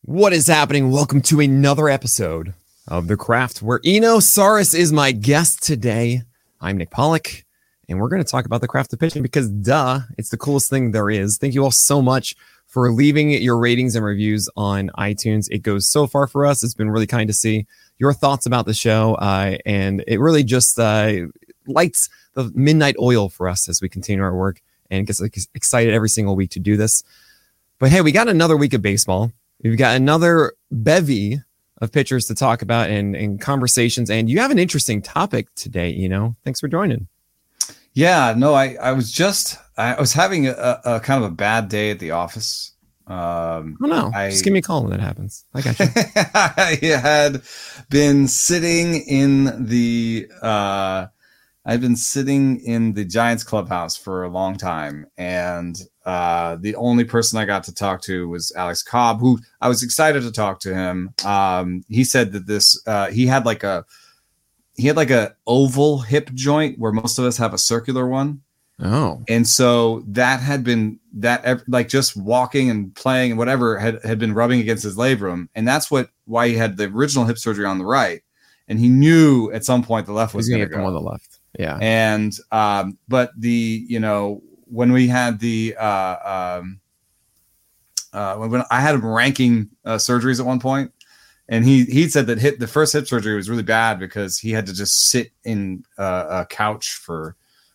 What is happening? Welcome to another episode of The Craft, where Eno Saris is my guest today. I'm Nick Pollock, and we're going to talk about the craft of pitching because, it's the coolest thing there is. Thank you all so much for leaving your ratings and reviews on iTunes. It goes so far for us. It's been really kind to see your thoughts about the show, and it really just lights the midnight oil for us as we continue our work and gets excited every single week to do this. But hey, we got another week of baseball. We've got another bevy of pitchers to talk about and conversations. And you have an interesting topic today, Thanks for joining. Yeah, no, I was having a kind of a bad day at the office. Just give me a call when that happens. I got you. I had been sitting in the Giants clubhouse for a long time, and the only person I got to talk to was Alex Cobb, who I was excited to talk to him. He said that he had like a oval hip joint where most of us have a circular one. Oh, and so that had been like just walking and playing and whatever had been rubbing against his labrum, and that's why he had the original hip surgery on the right, and he knew at some point the left was going to go on the left. Yeah, and but when we had when I had him ranking surgeries at one point, and he said that the first hip surgery was really bad because he had to just sit in a couch for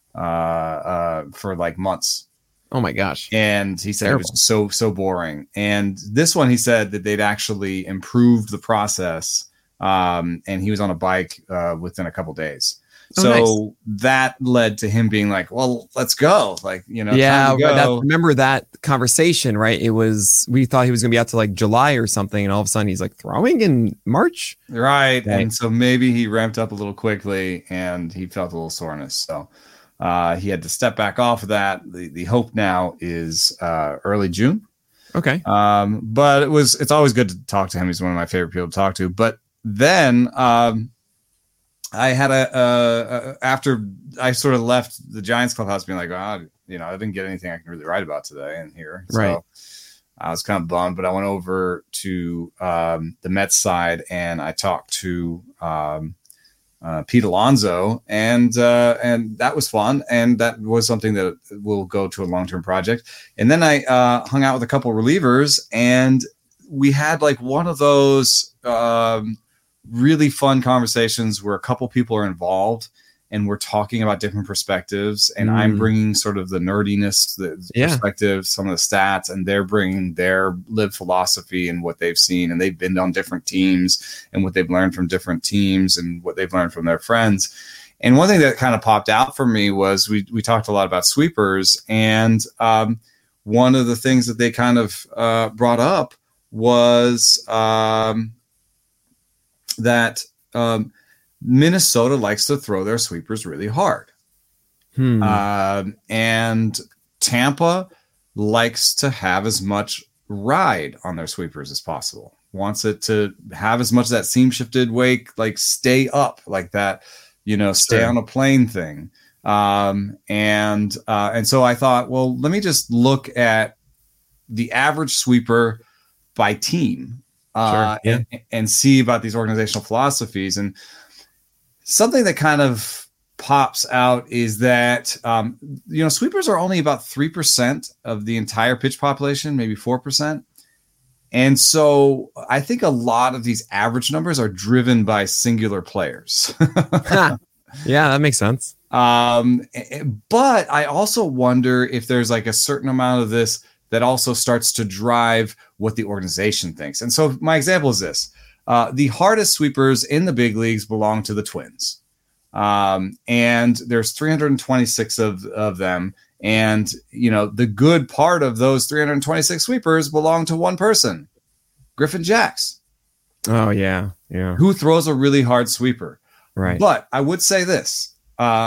like months. Oh my gosh. And he said Terrible. It was so boring. And this one, he said that they'd actually improved the process. And he was on a bike within a couple days. Nice. That led to him being like, well, let's go. Yeah. Remember that conversation, right? We thought he was going to be out to like July or something. And all of a sudden he's like throwing in March. Right. Dang. And so maybe he ramped up a little quickly and he felt a little soreness. So he had to step back off of that. The hope now is early June. Okay. But it's always good to talk to him. He's one of my favorite people to talk to. But then I had after I sort of left the Giants clubhouse being like, I didn't get anything I can really write about today in here. So right. I was kind of bummed, but I went over to the Mets side and I talked to Pete Alonso, and that was fun. And that was something that will go to a long-term project. And then I hung out with a couple relievers, and we had like one of those really fun conversations where a couple people are involved and we're talking about different perspectives, and I'm bringing sort of the nerdiness, the perspective, some of the stats, and they're bringing their lived philosophy and what they've seen, and they've been on different teams and what they've learned from different teams and what they've learned from their friends. And one thing that kind of popped out for me was we talked a lot about sweepers, and one of the things that they kind of brought up was that Minnesota likes to throw their sweepers really hard. And Tampa likes to have as much ride on their sweepers as possible. Wants it to have as much of that seam shifted wake, like stay up like that, stay on a plane thing. And so I thought, well, let me just look at the average sweeper by team. And see about these organizational philosophies. And something that kind of pops out is that, sweepers are only about 3% of the entire pitch population, maybe 4%. And so I think a lot of these average numbers are driven by singular players. Yeah, that makes sense. But I also wonder if there's like a certain amount of this that also starts to drive what the organization thinks. And so my example is this. The hardest sweepers in the big leagues belong to the Twins. And there's 326 of them. And, the good part of those 326 sweepers belong to one person, Griffin Jax. Oh, yeah. Yeah. Who throws a really hard sweeper. Right. But I would say this.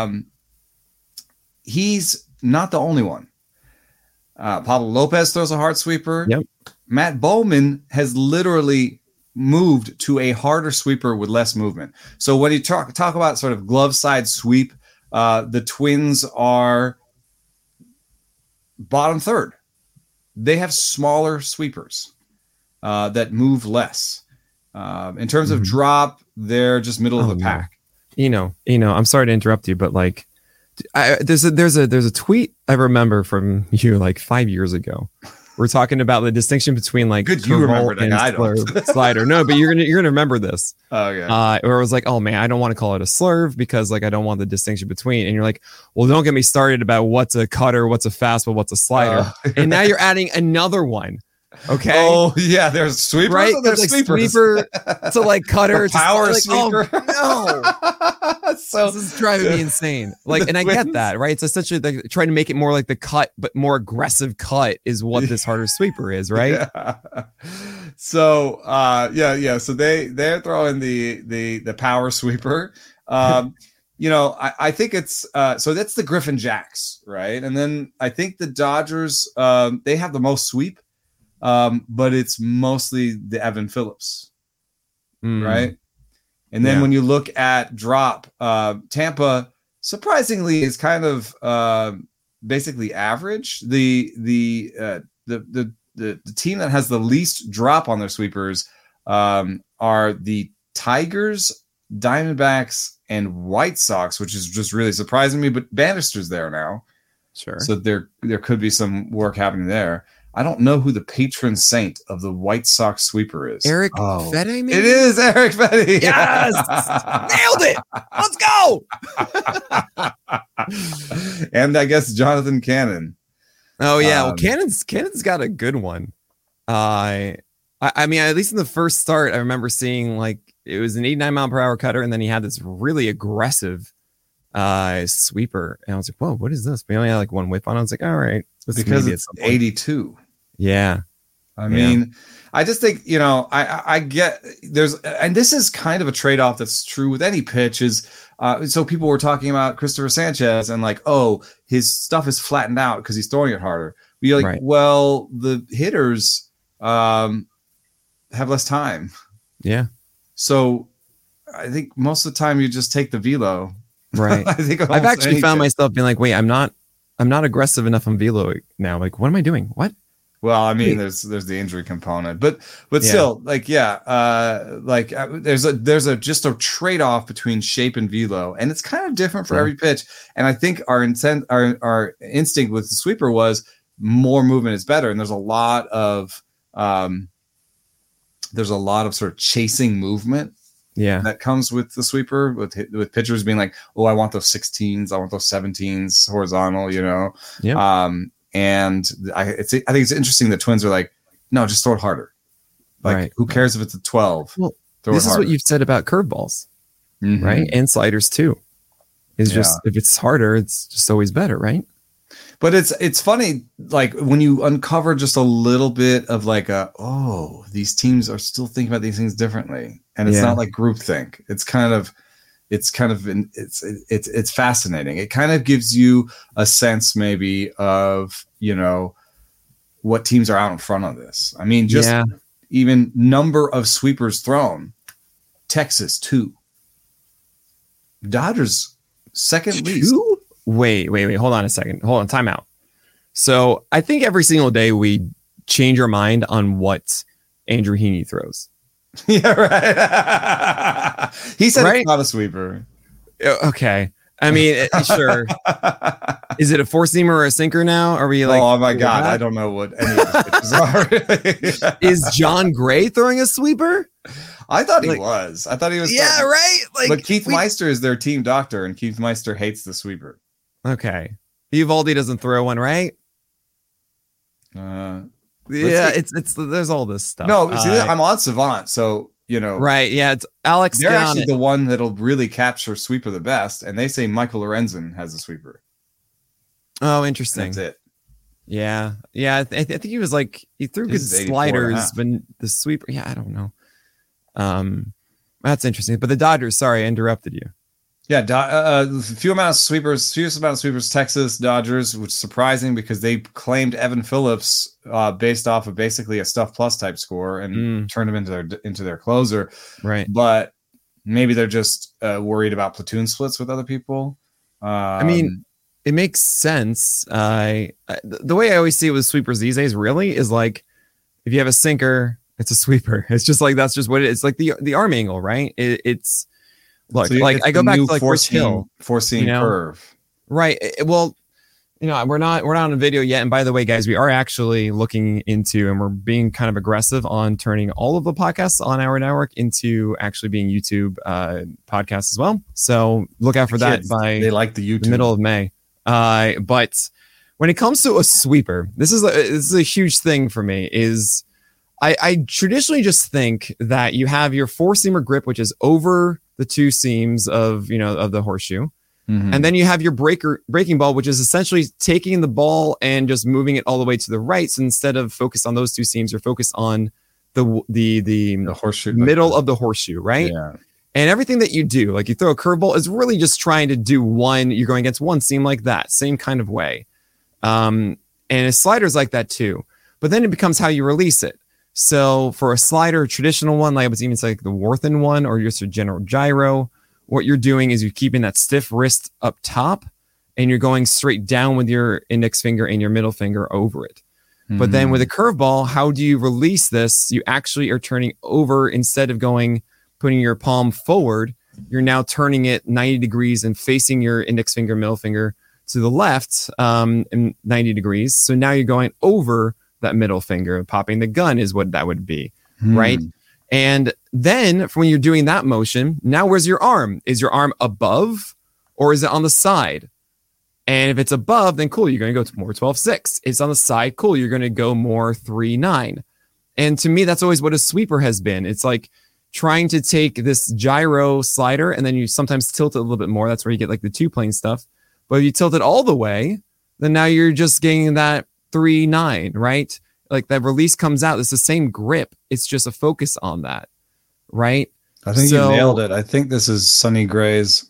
He's not the only one. Pablo Lopez throws a hard sweeper. Yep. Matt Bowman has literally moved to a harder sweeper with less movement. So when you talk about sort of glove side sweep, the Twins are bottom third. They have smaller sweepers. that move less. In terms of drop, they're just middle of the pack. I'm sorry to interrupt you, but like, there's a tweet I remember from you like 5 years ago. We're talking about the distinction between like good you remember that, I don't. Slider. No, but you're gonna remember this. Oh yeah. Where it was like, oh man, I don't want to call it a slurve because like I don't want the distinction between. And you're like, well, don't get me started about what's a cutter, what's a fastball, what's a slider. And now you're adding another one. Okay. Oh yeah, there's sweepers. Right? There's like sweepers. Sweeper to like cutter, power to sweeper. Oh, no. So this is driving me insane. Like, and I get that, right? It's essentially like trying to make it more like the cut, but more aggressive cut is what this harder sweeper is, right? Yeah. So yeah. So they're throwing the power sweeper. I think it's so that's the Griffin Jacks, right? And then I think the Dodgers they have the most sweep. But it's mostly the Evan Phillips, right? And then when you look at drop, Tampa surprisingly is kind of basically average. The team that has the least drop on their sweepers are the Tigers, Diamondbacks, and White Sox, which is just really surprising me. But Bannister's there now, sure. So there could be some work happening there. I don't know who the patron saint of the White Sox sweeper is. Eric Fede, maybe? It is Eric Fede. Yes! Nailed it! Let's go! And I guess Jonathan Cannon. Oh, yeah. Well, Cannon's got a good one. I mean, at least in the first start, I remember seeing like it was an 89-mile-per-hour cutter, and then he had this really aggressive sweeper. And I was like, whoa, what is this? We only had like one whip on. I was like, all right. Because it's 82. Yeah. I mean, I just think, I get and this is kind of a trade-off that's true with any pitch is, so people were talking about Christopher Sanchez and like, oh, his stuff is flattened out because he's throwing it harder. But you're like, right. Well, the hitters have less time. Yeah. So I think most of the time you just take the velo. Right. I've actually found myself being like, wait, I'm not aggressive enough on velo now. Like, what am I doing? What? Well, I mean, there's the injury component, but still, like, there's just a trade off between shape and velo, and it's kind of different for every pitch. And I think our instinct with the sweeper was more movement is better, and there's a lot of sort of chasing movement. Yeah, that comes with the sweeper, with pitchers being like, oh, I want those 16s, I want those 17s horizontal, Yeah. And I think it's interesting that Twins are like, no, just throw it harder. Like, right. Who cares if it's a 12? Well, this is what you've said about curveballs, right? And sliders too. Is just if it's harder, it's just always better, right? But it's funny, like when you uncover just a little bit of like these teams are still thinking about these things differently, and it's not like groupthink. It's fascinating. It kind of gives you a sense maybe of what teams are out in front of this. I mean, just even number of sweepers thrown. Texas 2, Dodgers second least. Wait. Hold on a second. Hold on. Time out. So I think every single day we change our mind on what Andrew Heaney throws. Yeah, right. He said it's not a sweeper. Okay. I mean, sure. Is it a four seamer or a sinker now? Are we like? Oh my God, I don't know what any of the pitches are. Is John Gray throwing a sweeper? I thought he was. I thought he was. Yeah, right. Like, but Keith Meister is their team doctor, and Keith Meister hates the sweeper. Okay, Eovaldi doesn't throw one, right? It's there's all this stuff. No, see, I'm on Savant, so right? Yeah, it's Alex. They're actually the one that'll really capture sweeper the best, and they say Michael Lorenzen has a sweeper. Oh, interesting. That's it. Yeah. I think he was like he threw good sliders, but the sweeper. Yeah, I don't know. That's interesting. But the Dodgers. Sorry, I interrupted you. Yeah, few amount of sweepers. Texas Dodgers, which is surprising because they claimed Evan Phillips based off of basically a Stuff Plus type score and turned him into their closer. Right. But maybe they're just worried about platoon splits with other people. I mean, it makes sense. The way I always see it with sweepers these days, really, is like if you have a sinker It's a sweeper. It's just like that's just what it is. It's like the arm angle, right? It's look So like it's I go the back to new like Rich Hill, four seam you know? curve. right? Well, we're not on a video yet. And by the way, guys, we are actually looking into and we're being kind of aggressive on turning all of the podcasts on our network into actually being YouTube podcasts as well. So look out for that by they like the YouTube. the middle of May. But when it comes to a sweeper, this is a huge thing for me. Is I traditionally just think that you have your four seamer grip, which is over the two seams of the horseshoe. Mhm. And then you have your breaking ball, which is essentially taking the ball and just moving it all the way to the right. So instead of focused on those two seams, you're focused on the horseshoe, middle of the horseshoe, right? Yeah. And everything that you do, like you throw a curveball, is really just trying to do one. You're going against one seam like that, same kind of way. And a slider's like that too. But then it becomes how you release it. So for a slider, a traditional one, like I would even say like the Warthen one or just a general gyro, what you're doing is you're keeping that stiff wrist up top and you're going straight down with your index finger and your middle finger over it. But then with a curveball, how do you release this? You actually are turning over instead of putting your palm forward. You're now turning it 90 degrees and facing your index finger, middle finger to the left in 90 degrees. So now you're going over that middle finger. Popping the gun is what that would be, right? And then when you're doing that motion, now where's your arm? Is your arm above or is it on the side? And if it's above, then cool, you're going to go to more 12-6. It's on the side, cool, you're going to go more 3-9. And to me, that's always what a sweeper has been. It's like trying to take this gyro slider and then you sometimes tilt it a little bit more. That's where you get like the two-plane stuff. But if you tilt it all the way, then now you're just getting that 3-9, right? Like that release comes out. It's the same grip. It's just a focus on that, right? I think you nailed it. I think this is Sonny Gray's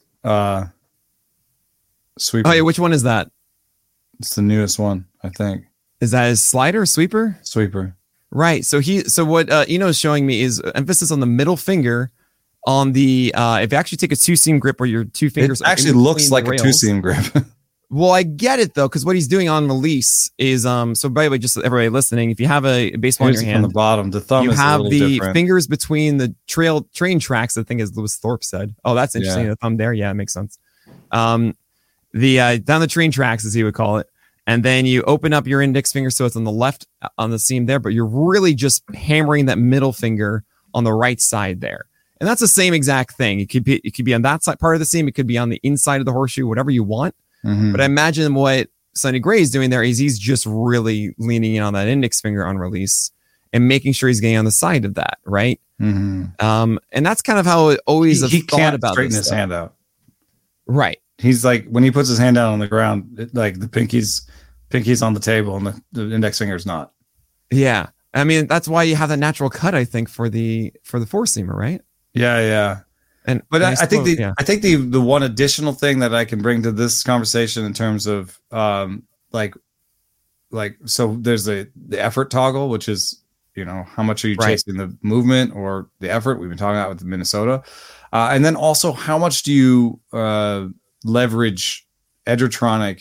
sweeper. Oh yeah, which one is that? It's the newest one, I think. Is that his slider or sweeper? Sweeper. Right. So what Eno is showing me is emphasis on the middle finger on the if you actually take a two-seam grip where your two fingers it actually looks like a two-seam grip. Well, I get it though, because what he's doing on release is so by the way, just everybody listening, if you have a baseball in your hand on the bottom, the thumb you is have a little the different. fingers between the train tracks, I think as Lewis Thorpe said. Oh, that's interesting. Yeah. The thumb there, yeah, it makes sense. The down the train tracks, as he would call it. And then you open up your index finger so it's on the left on the seam there, but you're really just hammering that middle finger on the right side there. And that's the same exact thing. It could be on that side part of the seam, it could be on the inside of the horseshoe, whatever you want. Mhm. But I imagine what Sonny Gray is doing there is he's just really leaning in on that index finger on release and making sure he's getting on the side of that, right? Mhm. And that's kind of how it always he thought can't about straighten this his stuff. hand out. Right. He's like, when he puts his hand down on the ground, like the pinky's on the table and the index finger's not. Yeah. I mean, that's why you have that natural cut, I think, for the four seamer, right? Yeah. But I think the one additional thing that I can bring to this conversation in terms of like so there's the effort toggle, which is how much are you chasing the movement or the effort we've been talking about with Minnesota, and then also how much do you leverage Edgertronic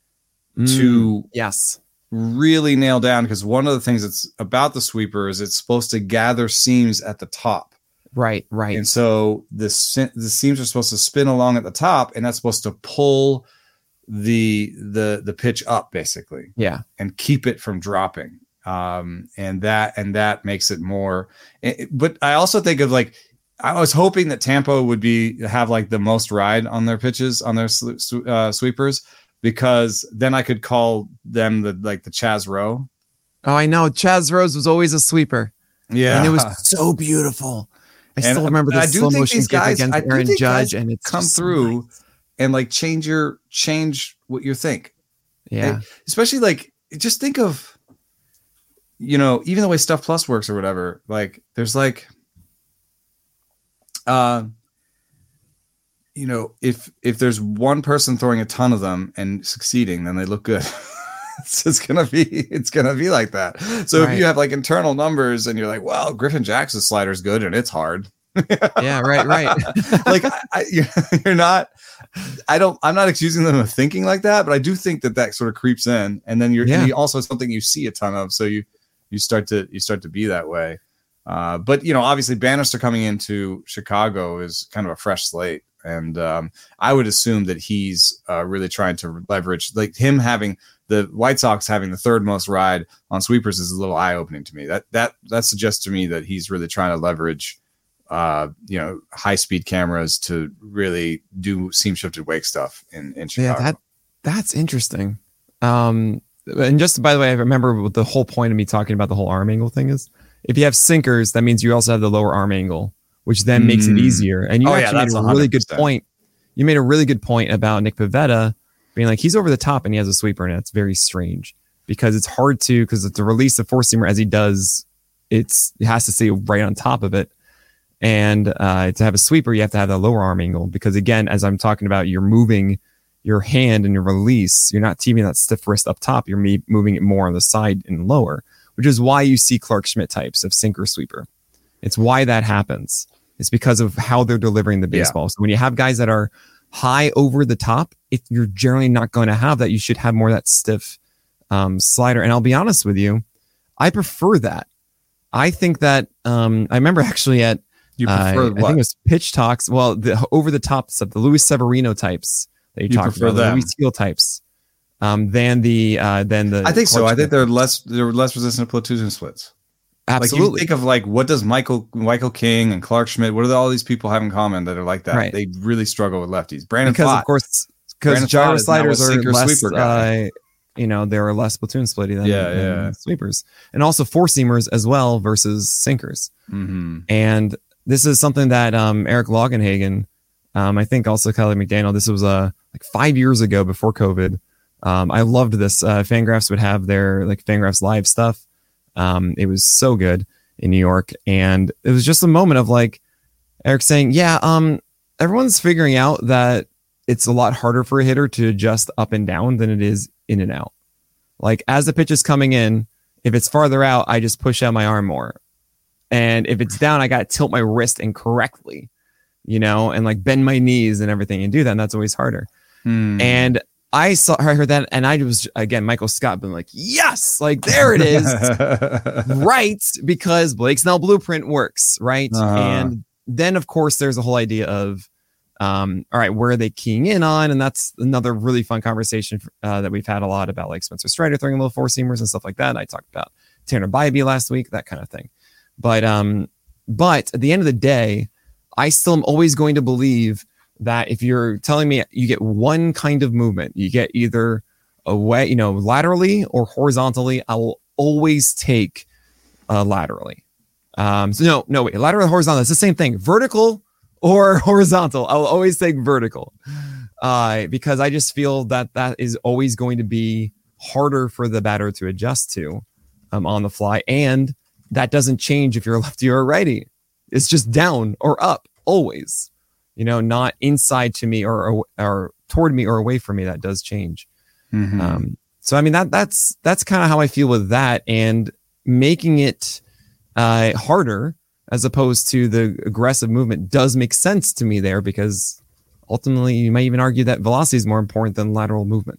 to really nail down, because one of the things that's about the sweeper is it's supposed to gather seams at the top. Right. And so the seams are supposed to spin along at the top, and that's supposed to pull the pitch up basically. Yeah. And keep it from dropping. And that makes it more. But I also think of like, I was hoping that Tampa would have like the most ride on their pitches on their sweepers, because then I could call them the Chaz Rowe. Oh, I know. Chaz Rose was always a sweeper. Yeah. And it was so beautiful. I still remember the slow motion kick against Aaron Judge, and it's come through nice. And like change what you think. Yeah. Especially like, just think of, even the way Stuff Plus works or whatever, like there's like, if there's one person throwing a ton of them and succeeding, then they look good. It's gonna be like that. So if you have like internal numbers and you're like, well, Griffin Jackson's slider is good and it's hard. Yeah, right. Like you're not. I'm not accusing them of thinking like that, but I do think that sort of creeps in, and then you also something you see a ton of, so you start to be that way. But obviously Bannister coming into Chicago is kind of a fresh slate, and I would assume that he's really trying to leverage, like, him having the White Sox having the third most ride on sweepers is a little eye opening to me. That suggests to me that he's really trying to leverage high speed cameras to really do seam shifted wake stuff in Chicago. Yeah, that's interesting. And just by the way, I remember what the whole point of me talking about the whole arm angle thing is. If you have sinkers, that means you also have the lower arm angle, which then makes it easier. And you actually made a really good point. You made a really good point about Nick Pivetta being like, he's over the top and he has a sweeper, and it's very strange because it's hard because to release a four seamer as he does, it has to stay right on top of it. And to have a sweeper, you have to have the lower arm angle because, again, as I'm talking about, you're moving your hand and your release. You're not teaming that stiff wrist up top. You're moving it more on the side and lower, which is why you see Clark Schmidt types of sinker sweeper. It's why that happens. It's because of how they're delivering the baseball. Yeah. So when you have guys that are high over the top, if you're generally not going to have that, you should have more of that stiff slider. And I'll be honest with you, I prefer that. I think that I remember actually at you prefer what? I think it was Pitch Talks. Well, the over the top stuff, the Luis Severino types that you talked about, the Luis Steele types. Than the I think so. I think they're less resistant to platoon splits. Absolutely. Like, you think of, like, what does Michael King and Clark Schmidt, what do all these people have in common that are like that? Right. They really struggle with lefties. Brandon Pfaadt, of course, because gyro sliders are less they're less platoon splitty than sweepers, and also four seamers as well versus sinkers. Mm-hmm. And this is something that Eric Longenhagen, I think also Kelly McDaniel, this was like 5 years ago before COVID. I loved this. Fangraphs would have their Fangraphs live stuff. It was so good in New York, and it was just a moment of like Eric saying, everyone's figuring out that it's a lot harder for a hitter to adjust up and down than it is in and out. Like, as the pitch is coming in, if it's farther out, I just push out my arm more. And if it's down, I got to tilt my wrist incorrectly, and like bend my knees and everything and do that. And that's always harder. And I heard that, and I was, again, Michael Scott been like, yes, like, there it is. Right. Because Blake Snell blueprint works. Right. And then, of course, there's the whole idea of, all right, where are they keying in on? And that's another really fun conversation that we've had a lot about, like Spencer Strider throwing little four seamers and stuff like that. And I talked about Tanner Bybee last week, that kind of thing. But at the end of the day, I still am always going to believe that if you're telling me you get one kind of movement, you get either away, laterally or horizontally, I will always take laterally. So no, wait, lateral or horizontal, it's the same thing. Vertical or horizontal, I'll always take vertical because I just feel that is always going to be harder for the batter to adjust to on the fly. And that doesn't change if you're a lefty or a righty. It's just down or up always, not inside to me or toward me or away from me. That does change. Mm-hmm. So, I mean, that's kind of how I feel with that, and making it harder as opposed to the aggressive movement does make sense to me there, because ultimately you might even argue that velocity is more important than lateral movement.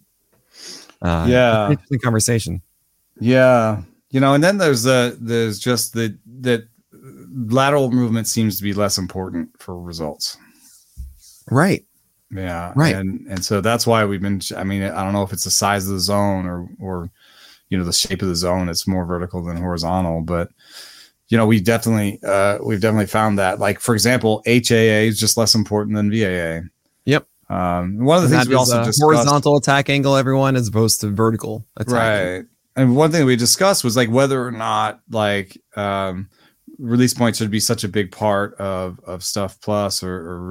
Interesting conversation. Yeah. And then there's just that lateral movement seems to be less important for results. Right. Yeah. Right. And so that's why we've been, I don't know if it's the size of the zone or the shape of the zone. It's more vertical than horizontal, but we've definitely found that, like, for example, HAA is just less important than VAA. Yep. One of the things we also discussed, horizontal attack angle, everyone, as opposed to vertical attack. Right. And one thing we discussed was, like, whether or not, like, release points should be such a big part of Stuff Plus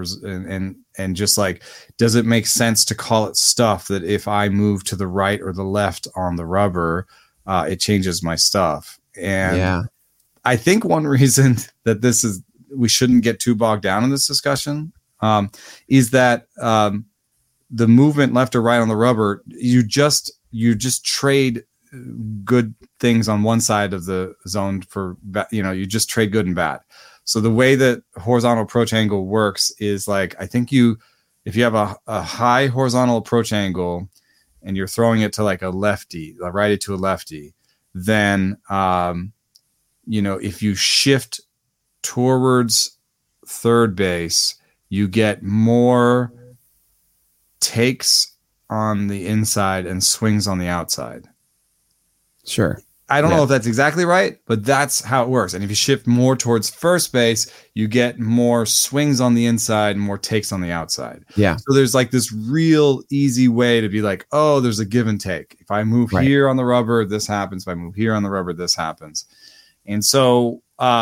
and just, like, does it make sense to call it stuff that if I move to the right or the left on the rubber, it changes my stuff. And I think one reason that we shouldn't get too bogged down in this discussion is that the movement left or right on the rubber, you just trade good things on one side of the zone for, you just trade good and bad. So the way that horizontal approach angle works is, like, I think if you have a high horizontal approach angle and you're throwing it to, like, a lefty, a righty to a lefty, then, if you shift towards third base, you get more takes on the inside and swings on the outside. Sure. I don't know if that's exactly right, but that's how it works. And if you shift more towards first base, you get more swings on the inside and more takes on the outside. Yeah. So there's like this real easy way to be like, oh, there's a give and take. If I move here on the rubber, this happens. If I move here on the rubber, this happens. And so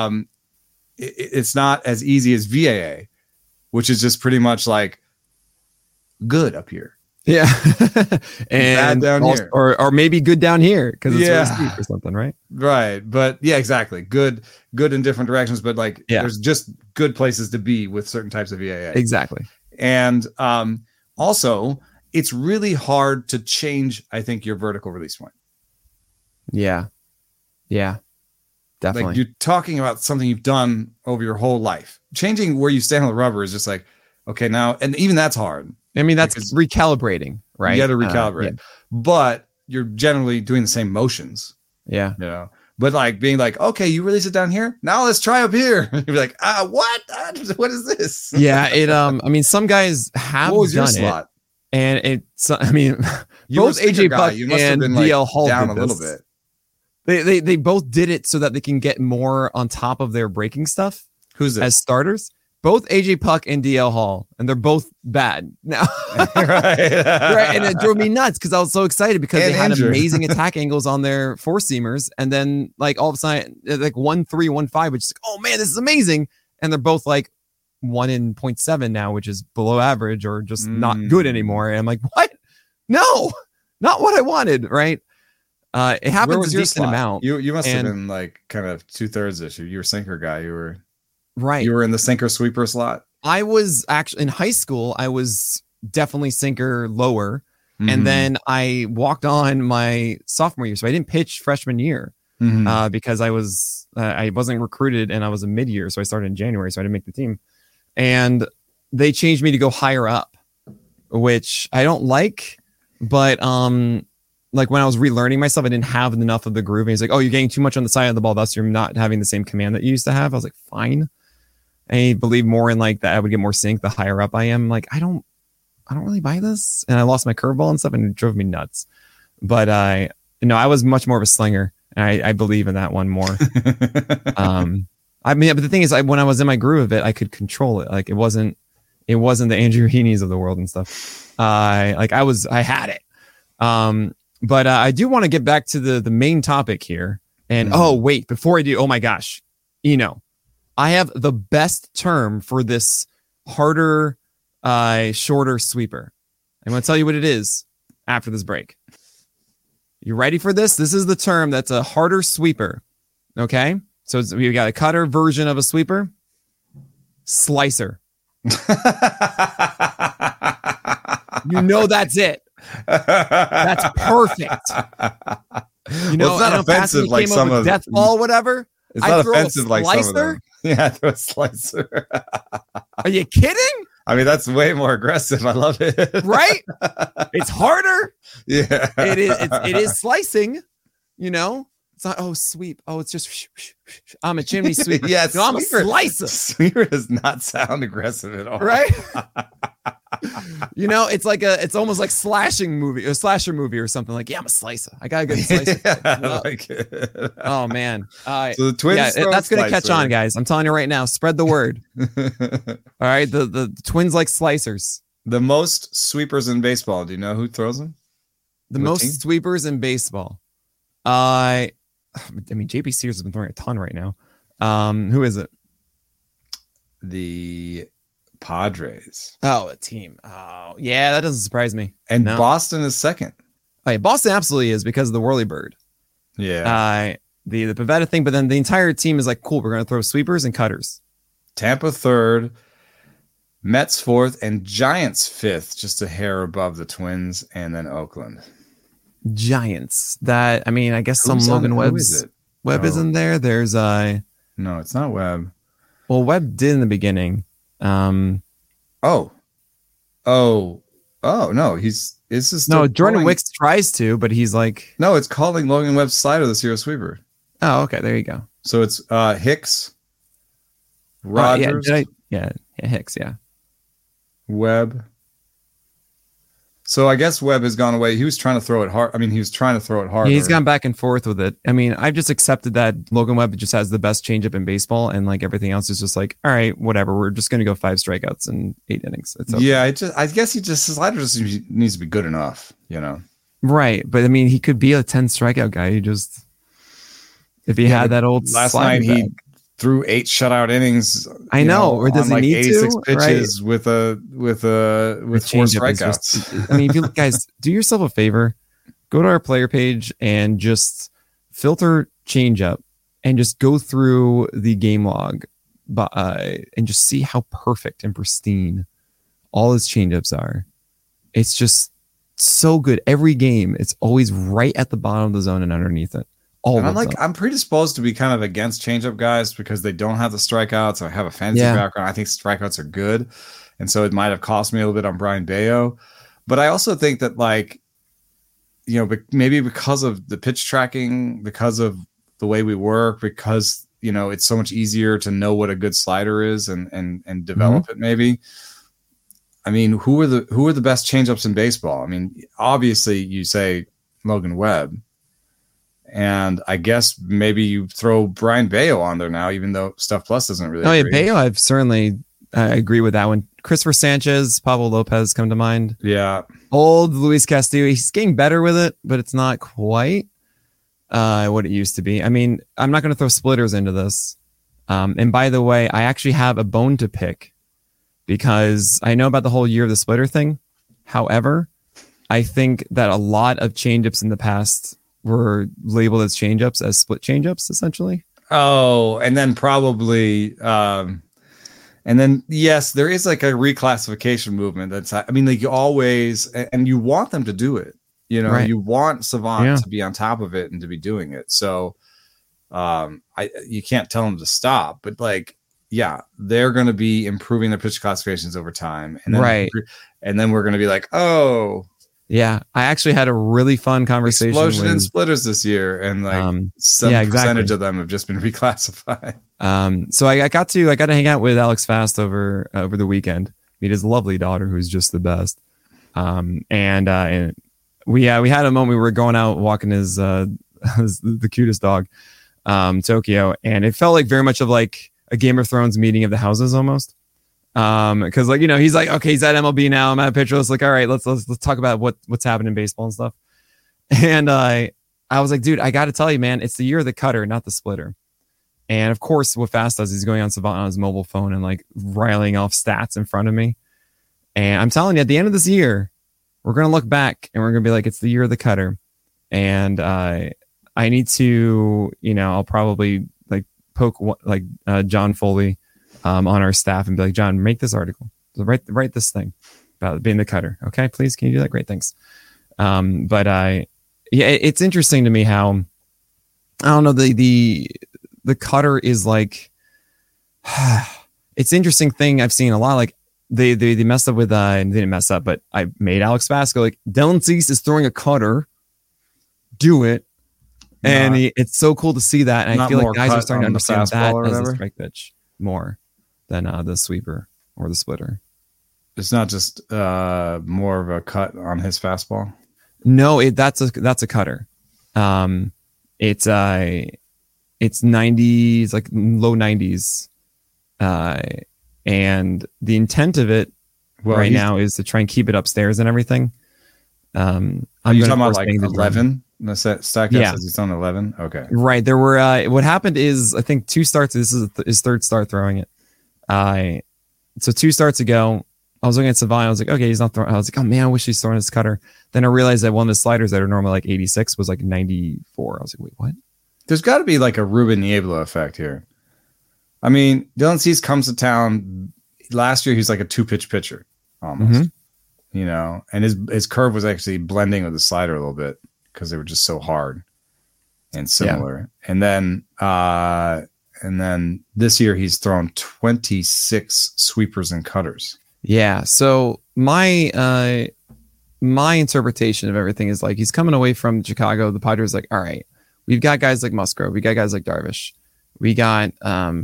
it's not as easy as VAA, which is just pretty much like good up here. Yeah. bad And down here. Or maybe good down here because it's really steep or something, right? Right. But yeah, exactly. Good in different directions, but like there's just good places to be with certain types of VAA. Exactly. And also it's really hard to change, I think, your vertical release point. Yeah. Yeah. Definitely. Like you're talking about something you've done over your whole life. Changing where you stand on the rubber is just like, okay, now, and even that's hard. I mean, that's recalibrating, right? You got to recalibrate, but you're generally doing the same motions. Yeah. You know, but like being like, okay, you release it down here. Now let's try up here. You're like, what? What is this? Yeah. I mean, some guys have what was done your slot? It, and it's, I mean, you both AJ Puck you must have and been like DL Hall down did a little this. bit. They both did it so that they can get more on top of their breaking stuff. Who's this? As starters? Both AJ Puck and DL Hall, and they're both bad now. Right. And it drove me nuts because I was so excited because And they had injured. amazing attack angles on their four seamers, and then like all of a sudden, like 1.3, 1.5, which is like, oh man, this is amazing. And they're both like 1.7 now, which is below average or just not good anymore. And I'm like, what? No, not what I wanted. Right? It happens a decent amount. You must have been like kind of 2/3 ish. You were sinker guy. You were. Right. You were in the sinker sweeper slot. I was actually in high school. I was definitely sinker lower. And then I walked on my sophomore year. So I didn't pitch freshman year because I wasn't recruited and I was a mid-year. So I started in January. So I didn't make the team. And they changed me to go higher up, which I don't like. But like when I was relearning myself, I didn't have enough of the groove. And he's like, oh, you're getting too much on the side of the ball. Thus, you're not having the same command that you used to have. I was like, fine. I believe more in like that I would get more sync the higher up I am. Like, I don't really buy this. And I lost my curveball and stuff and it drove me nuts. But I was much more of a slinger. And I believe in that one more. I mean, but the thing is, when I was in my groove of it, I could control it. Like it wasn't the Andrew Heaney's of the world and stuff. I had it. But I do want to get back to the main topic here. And oh wait, before I do, oh my gosh, I have the best term for this harder, shorter sweeper. I'm going to tell you what it is after this break. You ready for this? This is the term that's a harder sweeper. Okay. So we got a cutter version of a sweeper. Slicer. That's it. That's perfect. It's not offensive like some of death ball, whatever. It's not offensive like some of them. Yeah, throw a slicer. Are you kidding? I mean, that's way more aggressive. I love it. Right? It's harder. Yeah. It is slicing, It's not, sweep. Oh, it's just, I'm a chimney sweep. Yeah, no, I'm a slicer. Sweeper does not sound aggressive at all. Right? It's almost like slasher movie or something. Like, yeah, I'm a slicer. I got a good slicer. I like it. Oh man. So the Twins, that's gonna catch on, guys. I'm telling you right now. Spread the word. All right, the Twins like slicers. The most sweepers in baseball. Do you know who throws them? The most sweepers in baseball. I mean, JP Sears has been throwing a ton right now. Who is it? The Padres. Oh, a team. Oh, yeah, that doesn't surprise me. And Boston is second. Oh, yeah, Boston absolutely is because of the whirlybird. Yeah. The Pavetta thing, but then the entire team is like, cool, we're going to throw sweepers and cutters. Tampa third, Mets fourth, and Giants fifth, just a hair above the Twins, and then Oakland. Giants. I guess some Logan Webb's. Webb is in there. There's No, it's not Webb. Well, Webb did in the beginning. No, Jordan Wicks tries to, but he's like, no, it's calling Logan Webb's slider the zero sweeper. Oh, okay, there you go. So it's Hicks, Rogers, yeah, Hicks, yeah. Webb. So I guess Webb has gone away. He was trying to throw it hard. I mean, he was trying to throw it harder. Yeah, he's gone back and forth with it. I mean, I've just accepted that Logan Webb just has the best changeup in baseball, and like everything else is just like, all right, whatever. We're just going to go 5 strikeouts in 8 innings. It's okay. Yeah, I guess his slider just needs to be good enough, you know. Right, but I mean, he could be a 10 strikeout guy. He just if he had that old last night he threw 8 shutout innings. I know, or does he need 86 to? pitches with 4 strikeouts. I mean, if you guys do yourself a favor, go to our player page and just filter changeup and just go through the game log, and just see how perfect and pristine all his changeups are. It's just so good. Every game, it's always right at the bottom of the zone and underneath it. I'm predisposed to be kind of against changeup guys because they don't have the strikeouts. I have a fantasy background. I think strikeouts are good. And so it might have cost me a little bit on Brian Bayo. But I also think that, like, you know, maybe because of the pitch tracking, because of the way we work, because, you know, it's so much easier to know what a good slider is and develop it maybe. I mean, who are the best changeups in baseball? I mean, obviously you say Logan Webb. And I guess maybe you throw Brian Bayo on there now, even though Stuff Plus doesn't really. Oh yeah, Bayo, I've certainly agree with that one. Christopher Sanchez, Pablo Lopez come to mind. Yeah, old Luis Castillo. He's getting better with it, but it's not quite what it used to be. I mean, I'm not going to throw splitters into this. And by the way, I actually have a bone to pick because I know about the whole year of the splitter thing. However, I think that a lot of changeups in the past were labeled as changeups, as split changeups, essentially. Oh, and then probably, and then yes, there is like a reclassification movement. That's, I mean, like you always, and you want them to do it. You know, you want Savant to be on top of it and to be doing it. So, you can't tell them to stop, but like, yeah, they're going to be improving their pitch classifications over time, and then and then we're going to be like, oh. Yeah, I actually had a really fun conversation. Explosion in splitters this year, and like some percentage of them have just been reclassified. So I got to hang out with Alex Fast over the weekend. Meet his lovely daughter, who's just the best. And we had a moment. We were going out walking his the cutest dog, Tokyo, and it felt like very much of like a Game of Thrones meeting of the houses almost. Because like, you know, he's like, okay, he's at MLB now. I'm at a pitcher. It's like, all right, let's talk about what's happening in baseball and stuff. And I was like, dude, I got to tell you, man, it's the year of the cutter, not the splitter. And of course, what Fast does is he's going on Savant on his mobile phone and like riling off stats in front of me. And I'm telling you, at the end of this year, we're gonna look back and we're gonna be like, it's the year of the cutter. And I need to, you know, I'll probably like poke like John Foley. On our staff and be like, John, make this article. Write this thing about being the cutter. Okay, please, can you do that? Great, thanks. But it's interesting to me how I don't know the cutter is like it's interesting thing I've seen a lot. Like they messed up with they didn't mess up, but I made Alex Vasco like Dylan Cease is throwing a cutter. Do it. And it's so cool to see that. And I feel like guys are starting to understand that as a strike pitch more than the sweeper or the splitter. It's not just more of a cut on his fastball. No, that's a cutter. It's 90s, like low 90s, and the intent of it now is to try and keep it upstairs and everything. Are you talking about like 11? The Stack says he's on 11. Okay, right. There were what happened is I think 2 starts. This is his 3rd start throwing it. So 2 starts ago, I was looking at Savant. I was like, okay, he's not throwing. I was like, oh man, I wish he's throwing his cutter. Then I realized that one of the sliders that are normally like 86 was like 94. I was like, wait, what? There's got to be like a Ruben Niebla effect here. I mean, Dylan Cease comes to town. Last year, he's like a 2-pitch pitcher almost. You know, and his curve was actually blending with the slider a little bit because they were just so hard and similar. Yeah. And then this year he's thrown 26 sweepers and cutters. Yeah. So my interpretation of everything is like he's coming away from Chicago. The Padres like, all right, we've got guys like Musgrove, we got guys like Darvish, we got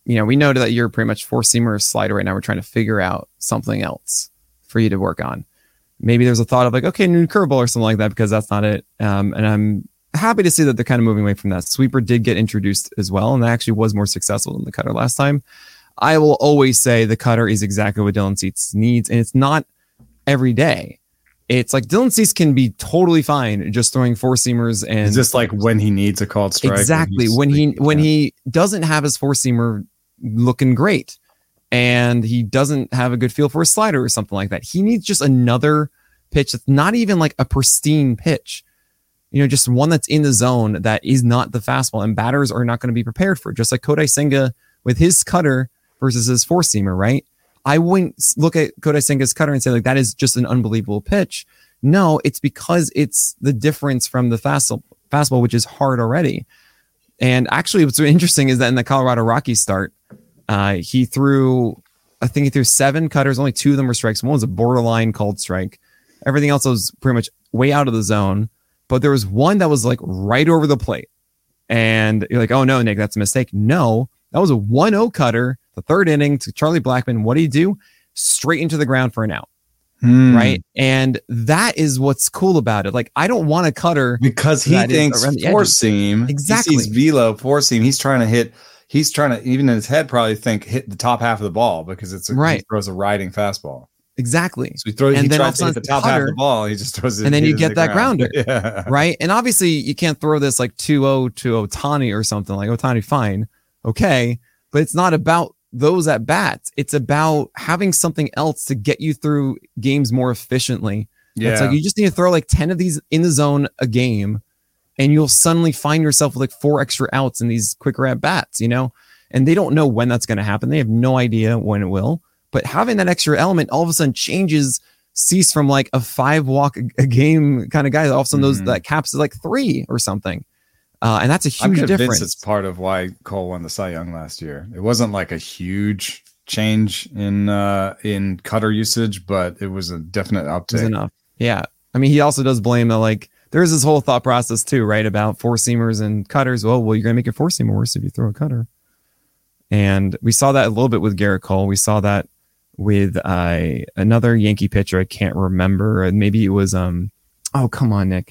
we know that you're pretty much four seamer or slider right now. We're trying to figure out something else for you to work on. Maybe there's a thought of like, okay, new curveball or something like that, because that's not it. And I'm happy to see that they're kind of moving away from that. Sweeper did get introduced as well, and that actually was more successful than the cutter last time. I will always say the cutter is exactly what Dylan Cease needs, and it's not every day. It's like Dylan Cease can be totally fine just throwing four seamers, and it's just like when he needs a called strike. Exactly. When he doesn't have his four seamer looking great, and he doesn't have a good feel for a slider or something like that. He needs just another pitch that's not even like a pristine pitch. Just one that's in the zone that is not the fastball, and batters are not going to be prepared for. Just like Kodai Senga with his cutter versus his four seamer, right? I wouldn't look at Kodai Senga's cutter and say like that is just an unbelievable pitch. No, it's because it's the difference from the fastball, which is hard already. And actually, what's interesting is that in the Colorado Rockies start, he threw 7 cutters. Only 2 of them were strikes. One was a borderline called strike. Everything else was pretty much way out of the zone. But there was one that was like right over the plate. And you're like, oh no, Nick, that's a mistake. No, that was a 1-0 cutter, the third inning to Charlie Blackmon. What did he do? Straight into the ground for an out. Right. And that is what's cool about it. Like, I don't want a cutter because he thinks four seam. Exactly. He sees velo four seam. He's trying to, even in his head, probably hit the top half of the ball because he throws a riding fastball. Exactly. So he tries to hit the top half of the ball. He just throws it. And then you get that grounder. Yeah. Right. And obviously you can't throw this like 2-0 to Ohtani or something like Ohtani. Fine. Okay. But it's not about those at bats. It's about having something else to get you through games more efficiently. Yeah. It's like you just need to throw like 10 of these in the zone a game, and you'll suddenly find yourself with like 4 extra outs in these quicker at bats, and they don't know when that's going to happen. They have no idea when it will. But having that extra element all of a sudden changes Cease from like a 5 walk a game kind of guy. All of a sudden that caps is like 3 or something. And that's a huge difference. It's part of why Cole won the Cy Young last year. It wasn't like a huge change in cutter usage, but it was a definite uptick. It was enough. Yeah. I mean, he also does blame that like there's this whole thought process too, right? About four seamers and cutters. Well, you're going to make your four seamer worse if you throw a cutter. And we saw that a little bit with Garrett Cole. We saw that with another Yankee pitcher. I can't remember. Maybe it was oh, come on, Nick.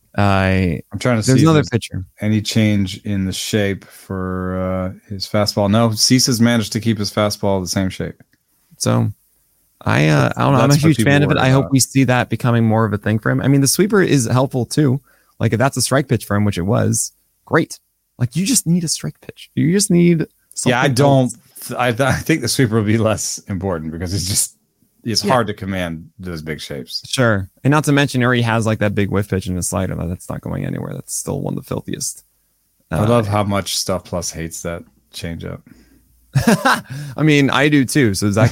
I'm trying to see. There's another pitcher. Any change in the shape for his fastball? No, Cease has managed to keep his fastball the same shape. So I don't know. I'm a huge fan of it. I hope we see that becoming more of a thing for him. I mean, the sweeper is helpful too. Like if that's a strike pitch for him, which it was, great. Like you just need a strike pitch. You just need. Yeah, I don't. I think the sweeper will be less important because it's hard to command those big shapes. Sure. And not to mention, he already has like that big whiff pitch in his slider. That's not going anywhere. That's still one of the filthiest. I love how much Stuff Plus hates that changeup. I mean, I do too. So does that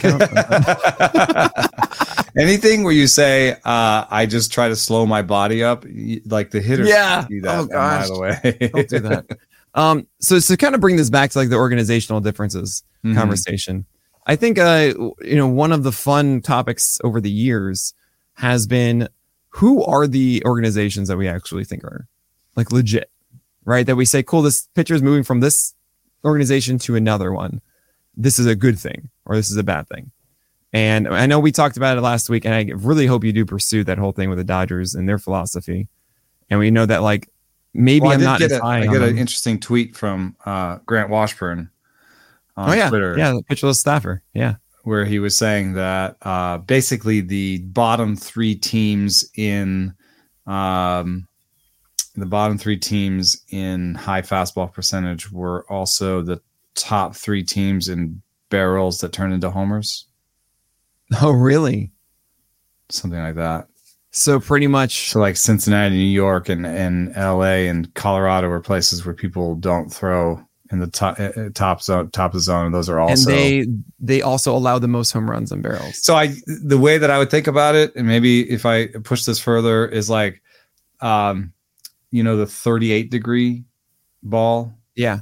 count? Anything where you say, I just try to slow my body up, like the hitters do that. Oh, gosh. By the way. Don't do that. So to kind of bring this back to like the organizational differences conversation, I think one of the fun topics over the years has been who are the organizations that we actually think are like legit, right? That we say, cool, this pitcher is moving from this organization to another one. This is a good thing or this is a bad thing. And I know we talked about it last week, and I really hope you do pursue that whole thing with the Dodgers and their philosophy. And we know that like maybe I'm not as high. I get an interesting tweet from Grant Washburn on Twitter. Yeah, the pitcherless staffer. Yeah. Where he was saying that basically the bottom 3 teams in high fastball percentage were also the top 3 teams in barrels that turn into homers. Oh, really? Something like that. So pretty much. So like Cincinnati, New York, and LA and Colorado are places where people don't throw in the top of the zone. And those are also. And they also allow the most home runs and barrels. So the way that I would think about it, and maybe if I push this further, is like, the 38-degree ball. Yeah.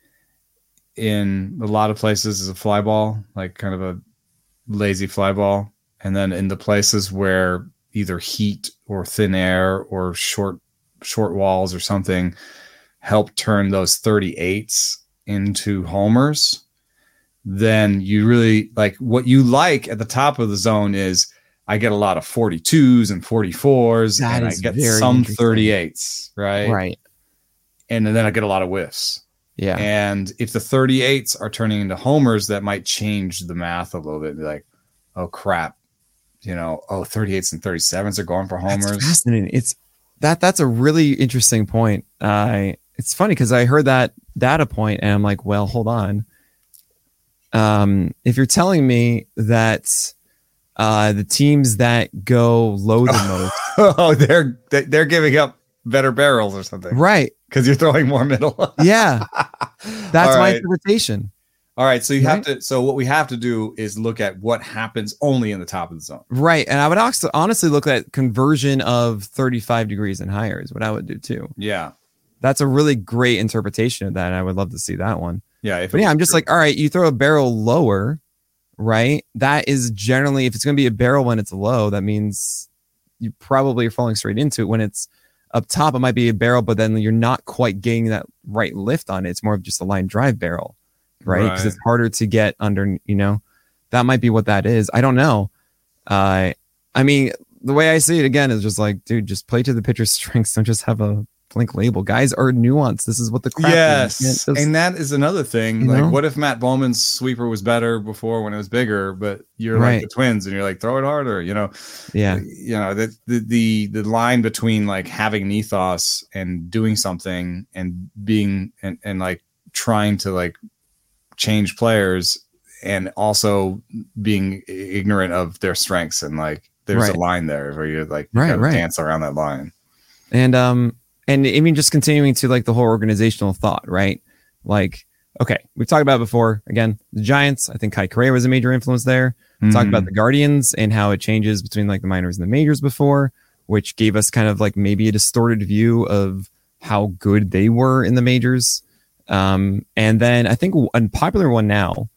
In a lot of places is a fly ball, like kind of a lazy fly ball. And then in the places where either heat or thin air or short walls or something help turn those 38s into homers, then you really like what you like at the top of the zone is I get a lot of 42s and 44s, That and I is get very some interesting. 38s, right? Right. And then I get a lot of whiffs. Yeah. And if the 38s are turning into homers, that might change the math a little bit. Be like, oh crap, 38s and 37s are going for homers. That's fascinating. That's a really interesting point. It's funny because I heard that data point and I'm like, well, hold on. If you're telling me that the teams that go low the most, they're giving up better barrels or something, right? Because you're throwing more middle. Yeah, that's All my right. interpretation. All right, so so what we have to do is look at what happens only in the top of the zone. Right. And I would also honestly look at conversion of 35 degrees and higher is what I would do too. Yeah. That's a really great interpretation of that. And I would love to see that one. Yeah. But yeah, I'm just like, all right, you throw a barrel lower, right? That is generally, if it's going to be a barrel when it's low, that means you probably are falling straight into it. When it's up top, it might be a barrel, but then you're not quite getting that right lift on it. It's more of just a line drive barrel, right? Because it's harder to get under, that might be what that is. I don't know. I mean, the way I see it again is just like, dude, just play to the pitcher's strengths. Don't just have a blank label. Guys are nuanced. This is what the craft is. And that is another thing. Like, what if Matt Bowman's sweeper was better before when it was bigger, but you're like the Twins and you're like, throw it harder, Yeah. The line between like having an ethos and doing something and being and like trying to like change players and also being ignorant of their strengths, and like there's a line there where you're like you gotta dance around that line. And even just continuing to like the whole organizational thought, right? Like, okay, we've talked about it before. Again, the Giants, I think Kai Correa was a major influence there. We talked about the Guardians and how it changes between like the minors and the majors before, which gave us kind of like maybe a distorted view of how good they were in the majors. And then I think a popular one now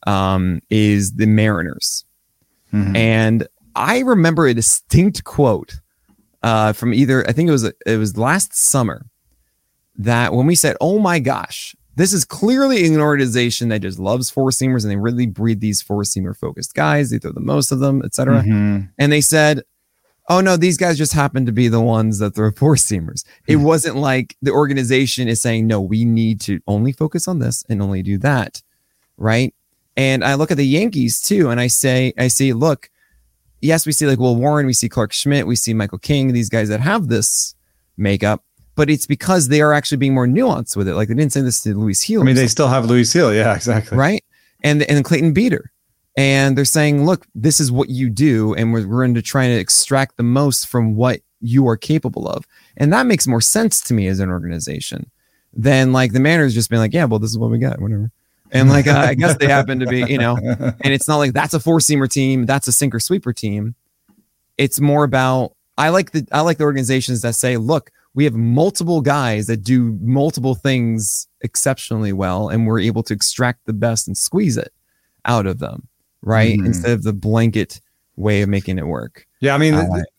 is the Mariners. And I remember a distinct quote from either, I think it was last summer, that when we said, oh my gosh, this is clearly an organization that just loves four-seamers and they really breed these four-seamer focused guys. They throw the most of them, etc. And they said, oh no, these guys just happen to be the ones that throw four-seamers. It wasn't like the organization is saying, no, we need to only focus on this and only do that, right? And I look at the Yankees too, and I see, look, yes, we see like Will Warren, we see Clark Schmidt, we see Michael King, these guys that have this makeup, but it's because they are actually being more nuanced with it. Like they didn't say this to Luis Hill. I mean, they still have Luis Hill. Yeah, exactly. Right. And Clayton Beater. And they're saying, look, this is what you do. And we're going to try to extract the most from what you are capable of. And that makes more sense to me as an organization than like the Mariners just being like, yeah, well, this is what we got, whatever. And like, I guess they happen to be, and it's not like that's a four-seamer team. That's a sinker sweeper team. It's more about, I like the organizations that say, look, we have multiple guys that do multiple things exceptionally well, and we're able to extract the best and squeeze it out of them. Right. Instead of the blanket way of making it work. Yeah. I mean,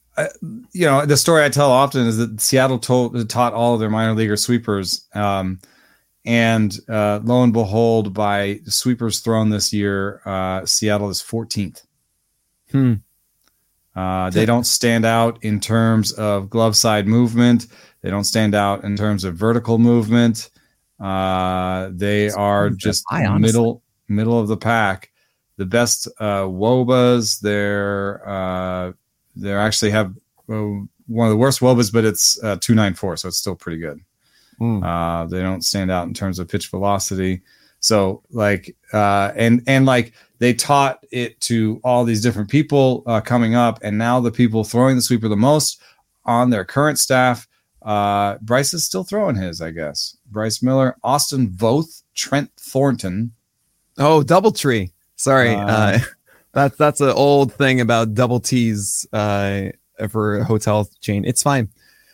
the story I tell often is that Seattle taught all of their minor leaguer sweepers, and lo and behold, by sweepers thrown this year, Seattle is 14th. They don't stand out in terms of glove side movement. They don't stand out in terms of vertical movement. They are just middle of the pack. The best WOBAs, they actually have one of the worst WOBAs, but it's 294, so it's still pretty good. They don't stand out in terms of pitch velocity. So like, and like they taught it to all these different people coming up, and now the people throwing the sweeper the most on their current staff, Bryce is still throwing his, I guess. Bryce Miller, Austin Voth, Trent Thornton. Oh, Doubletree. Sorry. That's an old thing about double T's for a hotel chain. It's fine.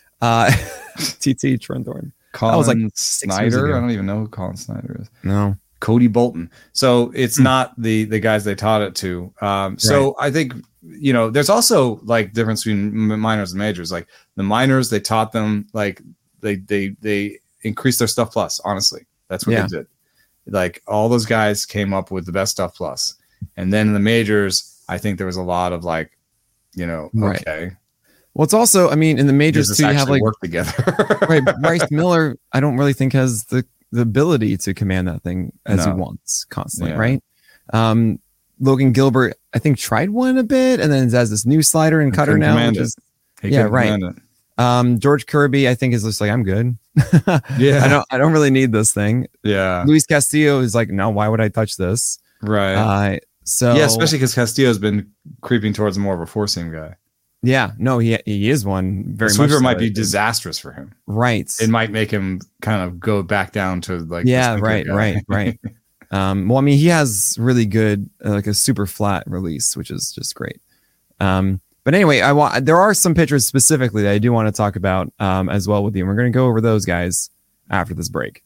TT Trent Thornton. Colin was like Snyder. I don't even know who Colin Snyder is. No. Cody Bolton. So it's not the guys they taught it to. So I think, there's also like difference between minors and majors. Like the minors, they taught them like they increased their stuff plus, honestly. That's what they did. like all those guys came up with the best stuff plus. And then in the majors, I think there was a lot of like, Right. okay. Well, it's also, I mean, in the majors too, you have like work together. right. Bryce Miller, I don't really think has the ability to command that thing as he wants constantly, right? Logan Gilbert, I think, tried one a bit, and then has this new slider and cutter now, which is right. George Kirby, I think, is just like, I'm good. I don't really need this thing. Yeah. Luis Castillo is like, no, why would I touch this? Right. So especially because Castillo's been creeping towards more of a four seam guy. Yeah, no, he is one very much. Sweeper might be disastrous for him. Right. It might make him kind of go back down to like right. Well, I mean, he has really good like a super flat release, which is just great. But anyway, there are some pitchers specifically that I do want to talk about as well with you. And we're going to go over those guys after this break.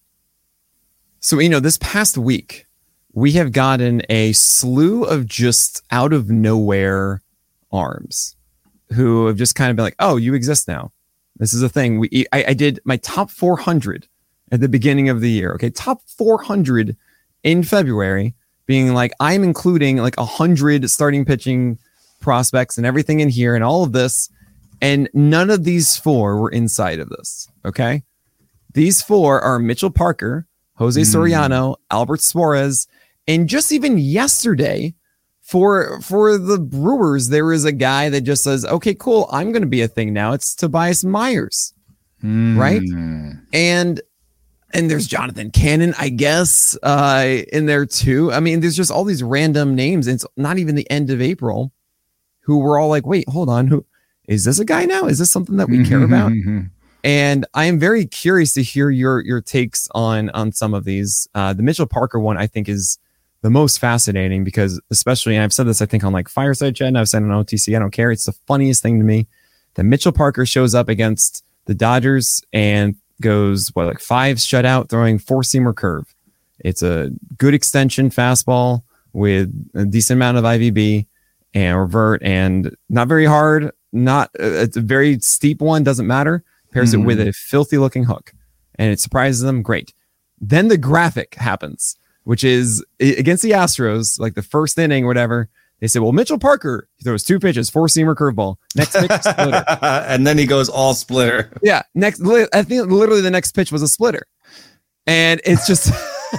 So, this past week, we have gotten a slew of just out of nowhere arms who have just kind of been like, oh, you exist now. This is a thing. I did my top 400 at the beginning of the year. Okay. Top 400 in February, being like, I'm including like 100 starting pitching prospects and everything in here and all of this. And none of these four were inside of this. Okay. These four are Mitchell Parker, Jose Soriano, Albert Suarez, and just even yesterday, for the Brewers, there is a guy that just says, okay, cool, I'm going to be a thing now. It's Tobias Myers, right? And there's Jonathan Cannon, I guess, in there too. I mean, there's just all these random names. It's not even the end of April who were all like, wait, hold on. Who is this a guy now? Is this something that we care about? And I am very curious to hear your takes on some of these. The Mitchell Parker one, I think, is the most fascinating because, especially, and I've said this, I think, on like Fireside Chat, and I've said on OTC, I don't care. It's the funniest thing to me that Mitchell Parker shows up against the Dodgers and goes, 5 shutout, throwing four-seamer curve. It's a good extension fastball with a decent amount of IVB and revert, and not very hard. It's a very steep one, doesn't matter. Pairs it with a filthy-looking hook, and it surprises them. Great. Then the graphic happens, which is against the Astros, like the first inning or whatever. They say, well, Mitchell Parker, he throws 2 pitches, four-seamer curveball. Next pitch, splitter. And then he goes all splitter. Yeah. I think literally the next pitch was a splitter. And it's just,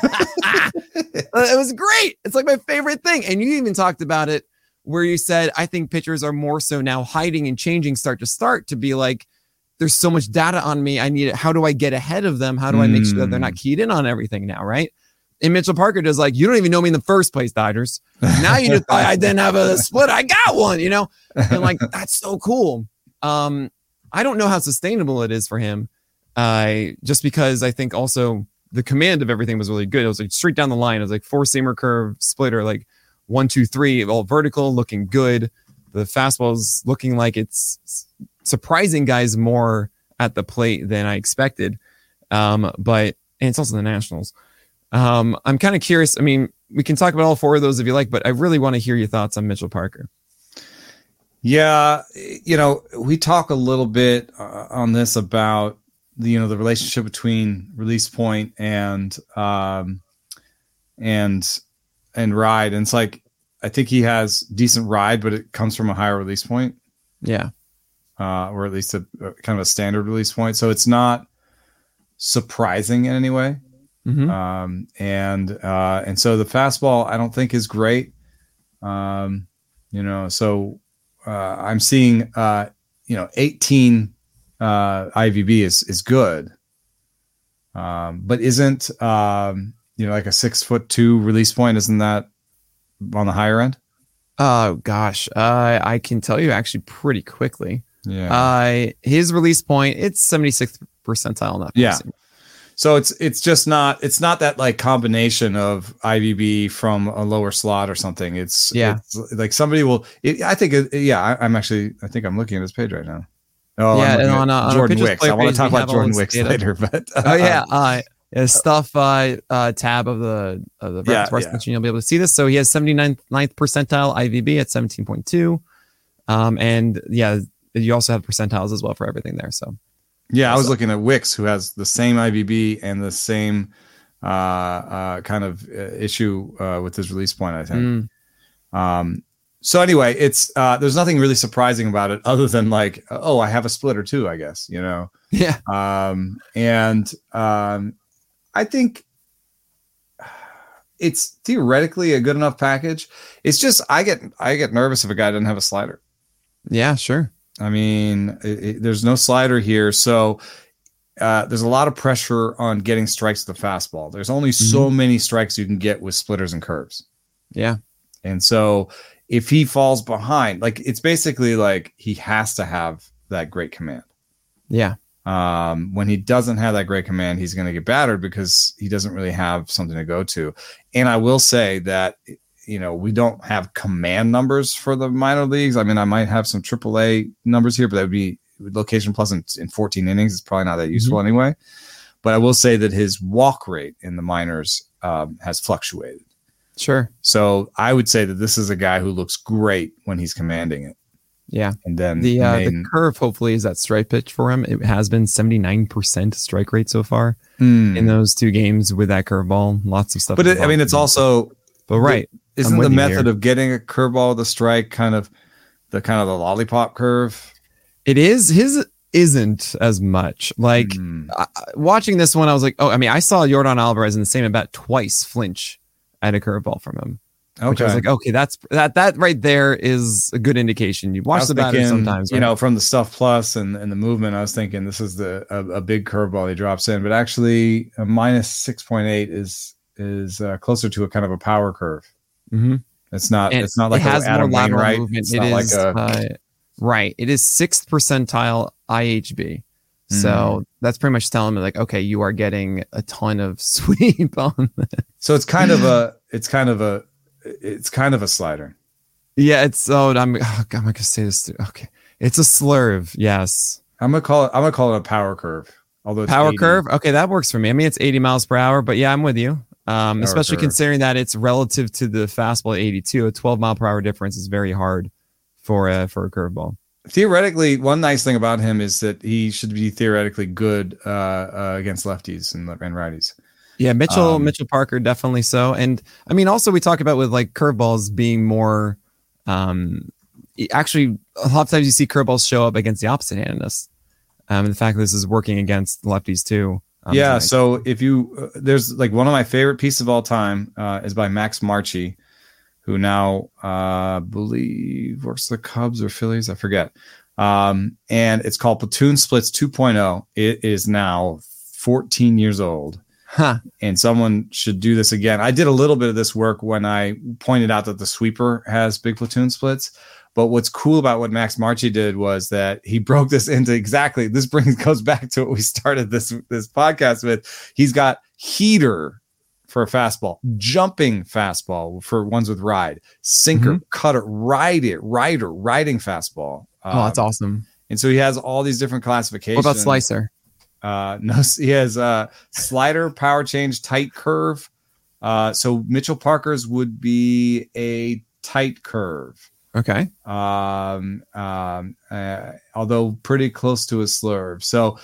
it was great. It's like my favorite thing. And you even talked about it where you said, I think pitchers are more so now hiding and changing start to start to be like, there's so much data on me. I need it. How do I get ahead of them? How do I make sure that they're not keyed in on everything now? Right. And Mitchell Parker does like, you don't even know me in the first place, Dodgers. Now you just thought I didn't have a split. I got one, and like, that's so cool. I don't know how sustainable it is for him. Just because I think also the command of everything was really good. It was like straight down the line. It was like four-seamer curve splitter, like 1, 2, 3, all vertical, looking good. The fastball's looking like it's surprising guys more at the plate than I expected. But it's also the Nationals. I'm kind of curious. I mean, we can talk about all 4 of those if you like, but I really want to hear your thoughts on Mitchell Parker. Yeah. We talk a little bit on this about the relationship between release point and ride. And it's like, I think he has decent ride, but it comes from a higher release point. Yeah. Or at least a kind of a standard release point. So it's not surprising in any way. And so the fastball I don't think is great. So I'm seeing 18 IVB is good. But isn't like a 6'2" release point, isn't that on the higher end? Oh gosh. I can tell you actually pretty quickly. Yeah. His release point, it's 76th percentile. Not yeah. So it's just not, it's not that like combination of IVB from a lower slot or something. It's like somebody will, I think I'm looking at his page right now. Oh yeah. And on Jordan Wicks. I want to talk about Jordan Wicks later, but stuff tab of the machine. You'll be able to see this. So he has 79th percentile IVB at 17.2. And yeah, you also have percentiles as well for everything there. So yeah, I was looking at Wicks, who has the same IVB and the same kind of issue with his release point, I think. So anyway, it's there's nothing really surprising about it other than like, oh, I have a splitter too, I guess, you know. Yeah. I think it's theoretically a good enough package. It's just I get nervous if a guy doesn't have a slider. Yeah, sure. I mean, there's no slider here, so there's a lot of pressure on getting strikes with the fastball. There's only so many strikes you can get with splitters and curves. Yeah. And so if he falls behind, like it's basically like he has to have that great command. Yeah. When he doesn't have that great command, he's going to get battered because he doesn't really have something to go to. And I will say that, you know, we don't have command numbers for the minor leagues. I mean, I might have some AAA numbers here, but that would be location plus in 14 innings. It's probably not that useful anyway. But I will say that his walk rate in the minors has fluctuated. Sure. So I would say that this is a guy who looks great when he's commanding it. Yeah. And then the curve hopefully is that strike pitch for him. It has been 79% strike rate so far in those 2 games with that curveball. Lots of stuff. But I mean, it's also. But right. Isn't the method of getting a curveball with a strike kind of the lollipop curve? It is. His isn't as much. Like watching this one, I was like, oh, I mean, I saw Yordan Alvarez in the same at bat twice flinch at a curveball from him. Okay. Which I was like, okay, that right there is a good indication. You watch the batter sometimes, right? You know, from the stuff plus and the movement, I was thinking this is a big curveball he drops in, but actually a minus 6.8 is closer to a kind of a power curve. It's not like it has Adam more lateral Wainwright. movement. It's It not is like right. It is 6th percentile IHB. So that's pretty much telling me like, okay, you are getting a ton of sweep on that. So it's kind of a slider. Yeah, it's I'm gonna say this. Okay, it's a slurve. Yes, I'm gonna call it a power curve. Although it's power 80. curve. Okay, that works for me. I mean, it's 80 miles per hour, but yeah, I'm with you. Especially curve. Considering that it's relative to the fastball at 82. A 12 mile per hour difference is very hard for a curveball. Theoretically, one nice thing about him is that he should be theoretically good against lefties and righties. Yeah, Mitchell Parker, definitely so. And I mean, also we talk about with like curveballs being more, actually a lot of times you see curveballs show up against the opposite handedness. And the fact that this is working against lefties too. Yeah. Nice. So if you, there's like one of my favorite pieces of all time is by Max Marchi, who now believe works for the Cubs or Phillies. I forget. And it's called Platoon Splits 2.0. It is now 14 years old. Huh. And someone should do this again. I did a little bit of this work when I pointed out that the sweeper has big platoon splits. But what's cool about what Max Marchi did was that he broke this into exactly. This goes back to what we started this podcast with. He's got heater for a fastball, jumping fastball for ones with ride, sinker, cutter, riding fastball. Oh, that's awesome. And so he has all these different classifications. What about slicer? No, he has slider, power change, tight curve. So Mitchell Parker's would be a tight curve. Okay. Although pretty close to a slurve. So,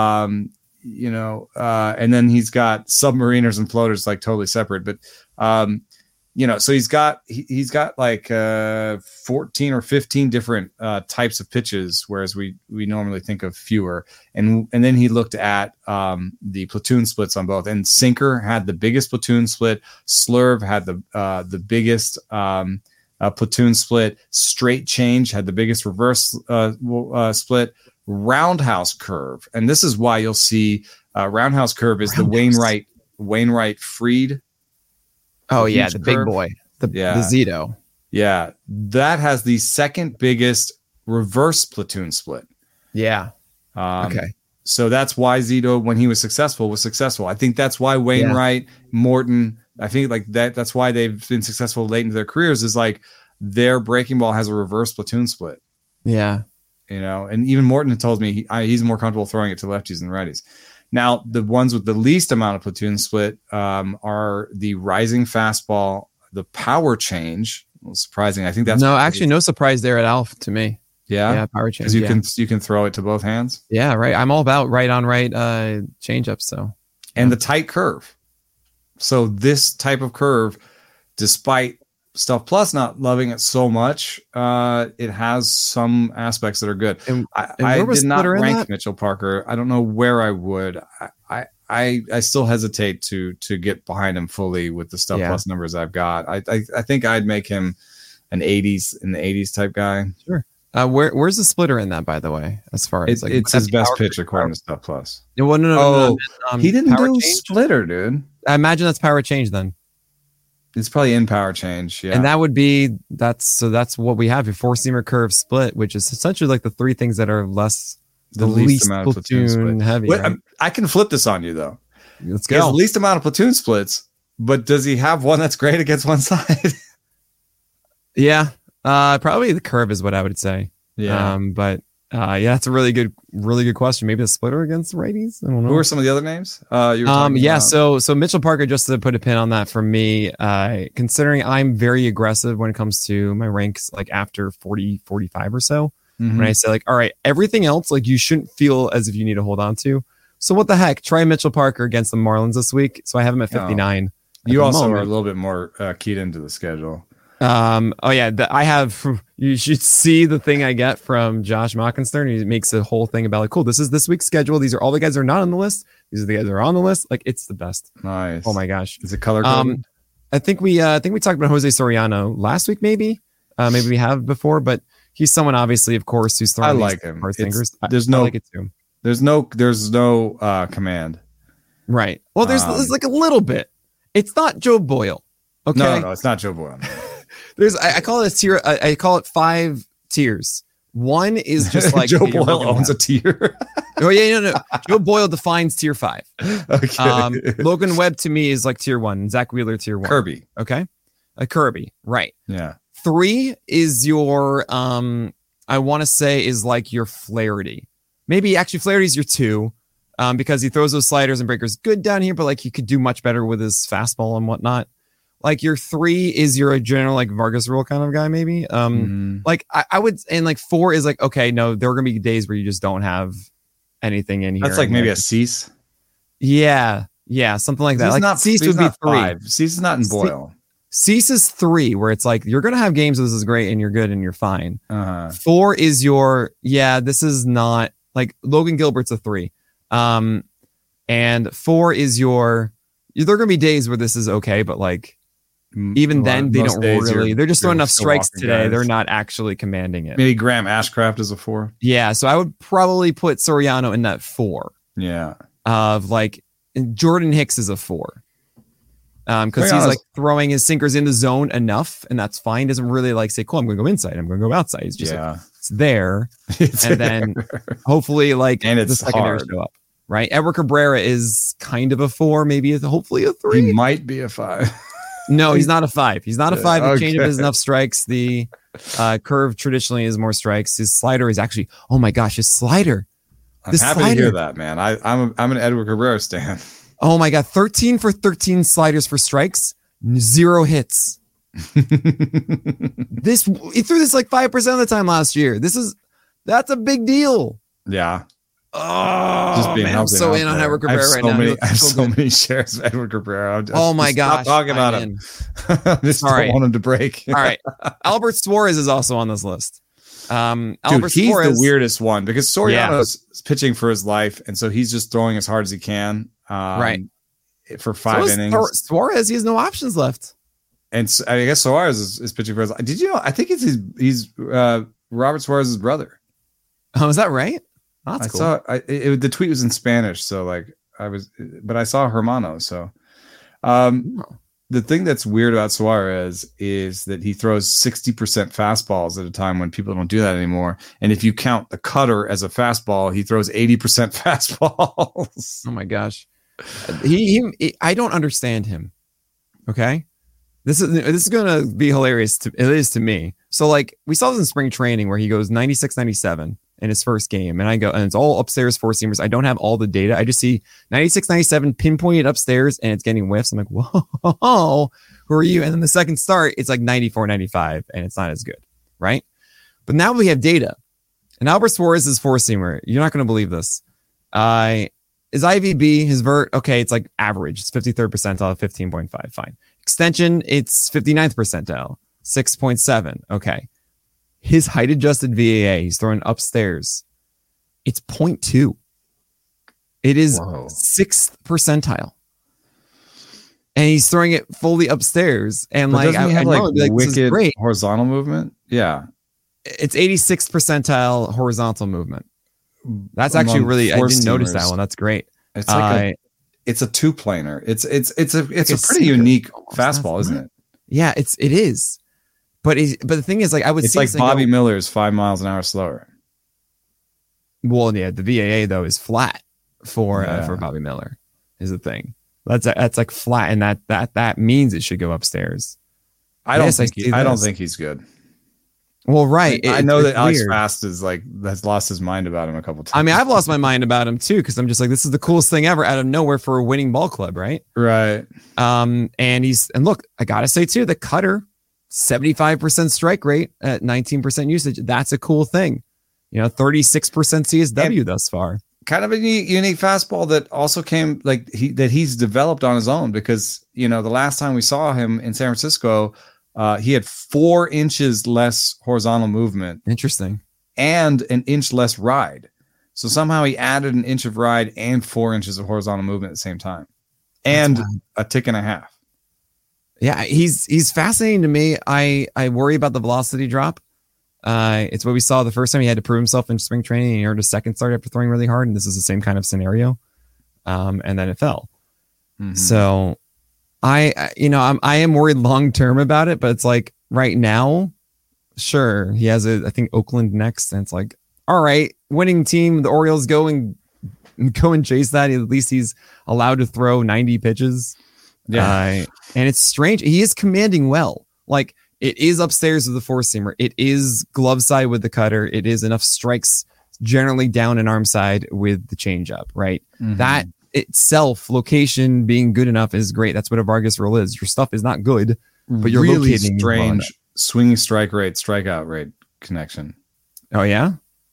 and then he's got submariners and floaters like totally separate, but, so he's got like 14 or 15 different types of pitches, whereas we normally think of fewer. And then he looked at the platoon splits on both. And sinker had the biggest platoon split. Slurve had the biggest platoon split. Straight change had the biggest reverse split. Roundhouse curve, and this is why you'll see roundhouse curve is the Wainwright Freed. Oh yeah, the curve. Big boy, the Zito. Yeah, that has the second biggest reverse platoon split. Yeah. Okay. So that's why Zito, when he was successful. I think that's why Wainwright, Morton. I think like that. That's why they've been successful late into their careers. Is like their breaking ball has a reverse platoon split. Yeah. And even Morton had told me he's more comfortable throwing it to lefties than righties. Now, the ones with the least amount of platoon split are the rising fastball, the power change. Well, surprising. I think that's no surprise there at Alf to me. Yeah, power change. Because you can throw it to both hands. Yeah, right. I'm all about right on right change up. So and the tight curve. So this type of curve, despite Stuff Plus not loving it so much, it has some aspects that are good. I did not rank Mitchell Parker. I don't know where I would. I still hesitate to get behind him fully with the Stuff Plus numbers I've got. I think I'd make him an 80s in the 80s type guy. Sure. Where's the splitter in that, by the way? As far as it's his best pitch according to Stuff Plus. No. He didn't do splitter, dude. I imagine that's power change then. It's probably in power change, yeah. And that would be that's what we have, your four-seamer curve split, which is essentially like the three things that are the least amount of platoon heavy. Right? I can flip this on you though. Let's go. He has the least amount of platoon splits, but does he have one that's great against one side? Yeah, probably the curve is what I would say. Yeah, but that's a really good question. Maybe the splitter against righties. I don't know. Who are some of the other names? So Mitchell Parker, just to put a pin on that for me, considering I'm very aggressive when it comes to my ranks, like after 40, 45 or so. When I say like, all right, everything else, like you shouldn't feel as if you need to hold on to. So what the heck? Try Mitchell Parker against the Marlins this week. So I have him at 59. You also are a little bit more keyed into the schedule. I have. You should see the thing I get from Josh Mockenstern. He makes a whole thing about like, cool, this is this week's schedule. These are all the guys that are not on the list. These are the guys that are on the list. Like, it's the best. Nice. Oh my gosh. Is it color coded? I think we talked about Jose Soriano last week. Maybe we have before, but he's someone obviously, of course, who's throwing. I like him. I like it too. There's no command. Right. Well, there's like a little bit. It's not Joe Boyle. Okay. No, it's not Joe Boyle. I call it a tier. I call it 5 tiers. One is just like Joe Boyle owns a tier. Oh yeah, no. Joe Boyle defines tier 5. Okay. Logan Webb to me is like tier 1. Zach Wheeler tier 1. Kirby. Okay. A Kirby. Right. Yeah. 3 is your I want to say is like your Flaherty. Maybe actually Flaherty's your 2. Because he throws those sliders and breakers good down here, but like he could do much better with his fastball and whatnot. Like your 3 is your general like Vargas rule kind of guy, maybe. Like I would, and like 4 is like, okay, no, there are gonna be days where you just don't have anything in here. That's like maybe a Cease. Yeah, something like that. Like Cease would be 3. 5. Cease is not in Boyle. Cease is 3, where it's like you're gonna have games where this is great and you're good and you're fine. 4 is your this is not like Logan Gilbert's a 3. And 4 is your. There are gonna be days where this is okay, but like. Even then, they don't really. They're just throwing enough strikes today. Guys. They're not actually commanding it. Maybe Graham Ashcraft is a 4. Yeah, so I would probably put Soriano in that 4. Yeah. Of like Jordan Hicks is a 4. Because he's like throwing his sinkers in the zone enough, and that's fine. Doesn't really like say, "Cool, I'm going to go inside. I'm going to go outside." He's just like, it's there, then hopefully like and it's the secondary show up. Right. Edward Cabrera is kind of a 4, maybe hopefully a 3. He might be a 5. No, he's not a 5. He's not a 5. The changeup is enough strikes. The curve traditionally is more strikes. His slider is actually, oh my gosh, his slider. I'm happy to hear that, man. I'm an Edward Cabrera stan. Oh my God, 13 for 13 sliders for strikes, 0 hits. He threw this like 5% of the time last year. That's a big deal. Yeah. Oh, just being man, I'm so in on Edward Cabrera right now. I have so many shares of Edward Cabrera. Oh my gosh. Stop talking about him. I just don't want him to break. All right. Albert Suarez is also on this list. Albert he's Suarez, the weirdest one because Soriano's pitching for his life, and so he's just throwing as hard as he can. Right. For 5 innings. Suarez, he has no options left. And so, I guess Suarez is pitching for his life. Did you know? I think he's Robert Suarez's brother. Oh, is that right? That's cool. The tweet was in Spanish, so like but I saw Hermano. So, the thing that's weird about Suarez is that he throws 60% fastballs at a time when people don't do that anymore. And if you count the cutter as a fastball, he throws 80% fastballs. Oh my gosh, I don't understand him. Okay, this is gonna be hilarious. It is to me. So like we saw this in spring training where he goes 96-97. In his first game, and I go, and it's all upstairs 4-seamers. I don't have all the data. I just see 96-97 pinpointed upstairs, and it's getting whiffs. I'm like, whoa, who are you? And then the second start, it's like 94-95, and it's not as good, right? But now we have data, and Albert Suarez is 4-seamer. You're not going to believe this. his IVB, his vert, okay, it's like average. It's 53rd percentile, 15.5. Fine. Extension, it's 59th percentile, 6.7. Okay. His height adjusted VAA, he's throwing upstairs. It's 0.2. It is 6th percentile. And he's throwing it fully upstairs. And but like, I have like this wicked is great. horizontal movement. Yeah. It's 86th percentile horizontal movement. That's actually really, I didn't notice that one. That's great. It's like it's a two planer. It's a pretty unique fastball, isn't it? Yeah, it is. But the thing is, like, I would it's say like Bobby Miller's 5 miles an hour slower. Well, yeah, the VAA though is flat for Bobby Miller is the thing. That's like flat, and that means it should go upstairs. I don't think he's good. Well, right. I know that Alex Fast has lost his mind about him a couple times. I mean, I've lost my mind about him too, because I'm just like, this is the coolest thing ever out of nowhere for a winning ball club, right? Right. And look, I gotta say too, the cutter, 75% strike rate at 19% usage. That's a cool thing. 36% CSW thus far. Kind of a unique fastball that also came that he's developed on his own, because the last time we saw him in San Francisco, he had 4 inches less horizontal movement. Interesting. And an inch less ride. So somehow he added an inch of ride and 4 inches of horizontal movement at the same time, and a tick and a half. Yeah, he's fascinating to me. I worry about the velocity drop. It's what we saw the first time he had to prove himself in spring training, and he earned a second start after throwing really hard, and this is the same kind of scenario. And then it fell. Mm-hmm. So I am worried long term about it, but it's like right now, sure, he has I think Oakland next, and it's like, all right, winning team, the Orioles go and chase that. At least he's allowed to throw 90 pitches. Yeah. And it's strange. He is commanding well. Like, it is upstairs with the four-seamer. It is glove side with the cutter. It is enough strikes generally down and arm side with the changeup, right? Mm-hmm. That itself, location being good enough is great. That's what a Vargas rule is. Your stuff is not good, but you're really locating strange swinging strike rate, strikeout rate connection. Oh, yeah?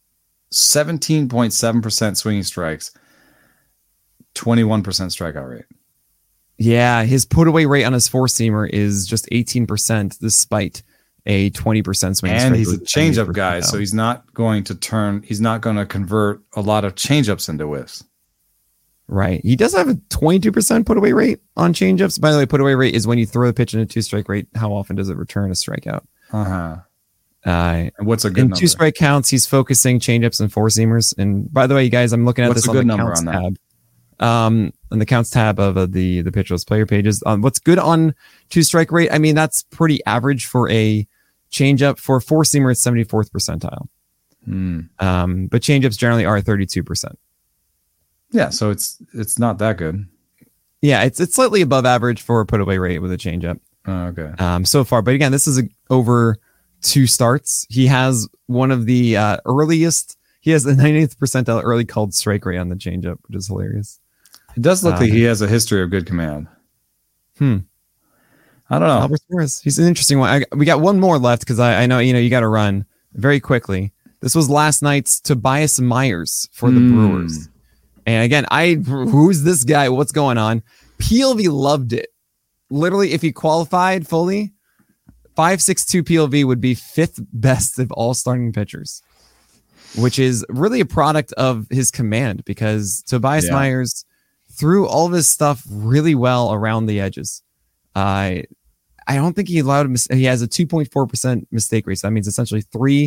17.7% swinging strikes, 21% strikeout rate. Yeah, his put away rate on his four seamer is just 18%, despite a 20% swing. And he's a changeup guy, so he's not going to convert a lot of changeups into whiffs. Right. He does have a 22% put away rate on changeups. By the way, put away rate is when you throw the pitch in a 2-strike rate. How often does it return a strikeout? And what's a good in number? 2-strike counts, he's focusing changeups and four seamers. And by the way, you guys, I'm looking at what's this on the counts tab. On the counts tab of the pitcher's player pages. What's good on 2-strike rate? I mean, that's pretty average for a changeup. For a four-seamer, it's 74th percentile. But changeups generally are 32%. Yeah, so it's not that good. Yeah, it's slightly above average for a put away rate with a changeup. Oh, okay. So far, but again, this is over 2 starts. He has one of the earliest. He has the 90th percentile early called strike rate on the changeup, which is hilarious. It does look like he has a history of good command. I don't know. Albert Suarez. He's an interesting one. We got one more left because I know you got to run very quickly. This was last night's Tobias Myers for the Brewers. And again, who's this guy? What's going on? PLV loved it. Literally, if he qualified fully, 5.62 PLV would be 5th best of all starting pitchers, which is really a product of his command, because Tobias Myers threw all of his stuff really well around the edges. I don't think he allowed he has a 2.4% mistake rate. So that means essentially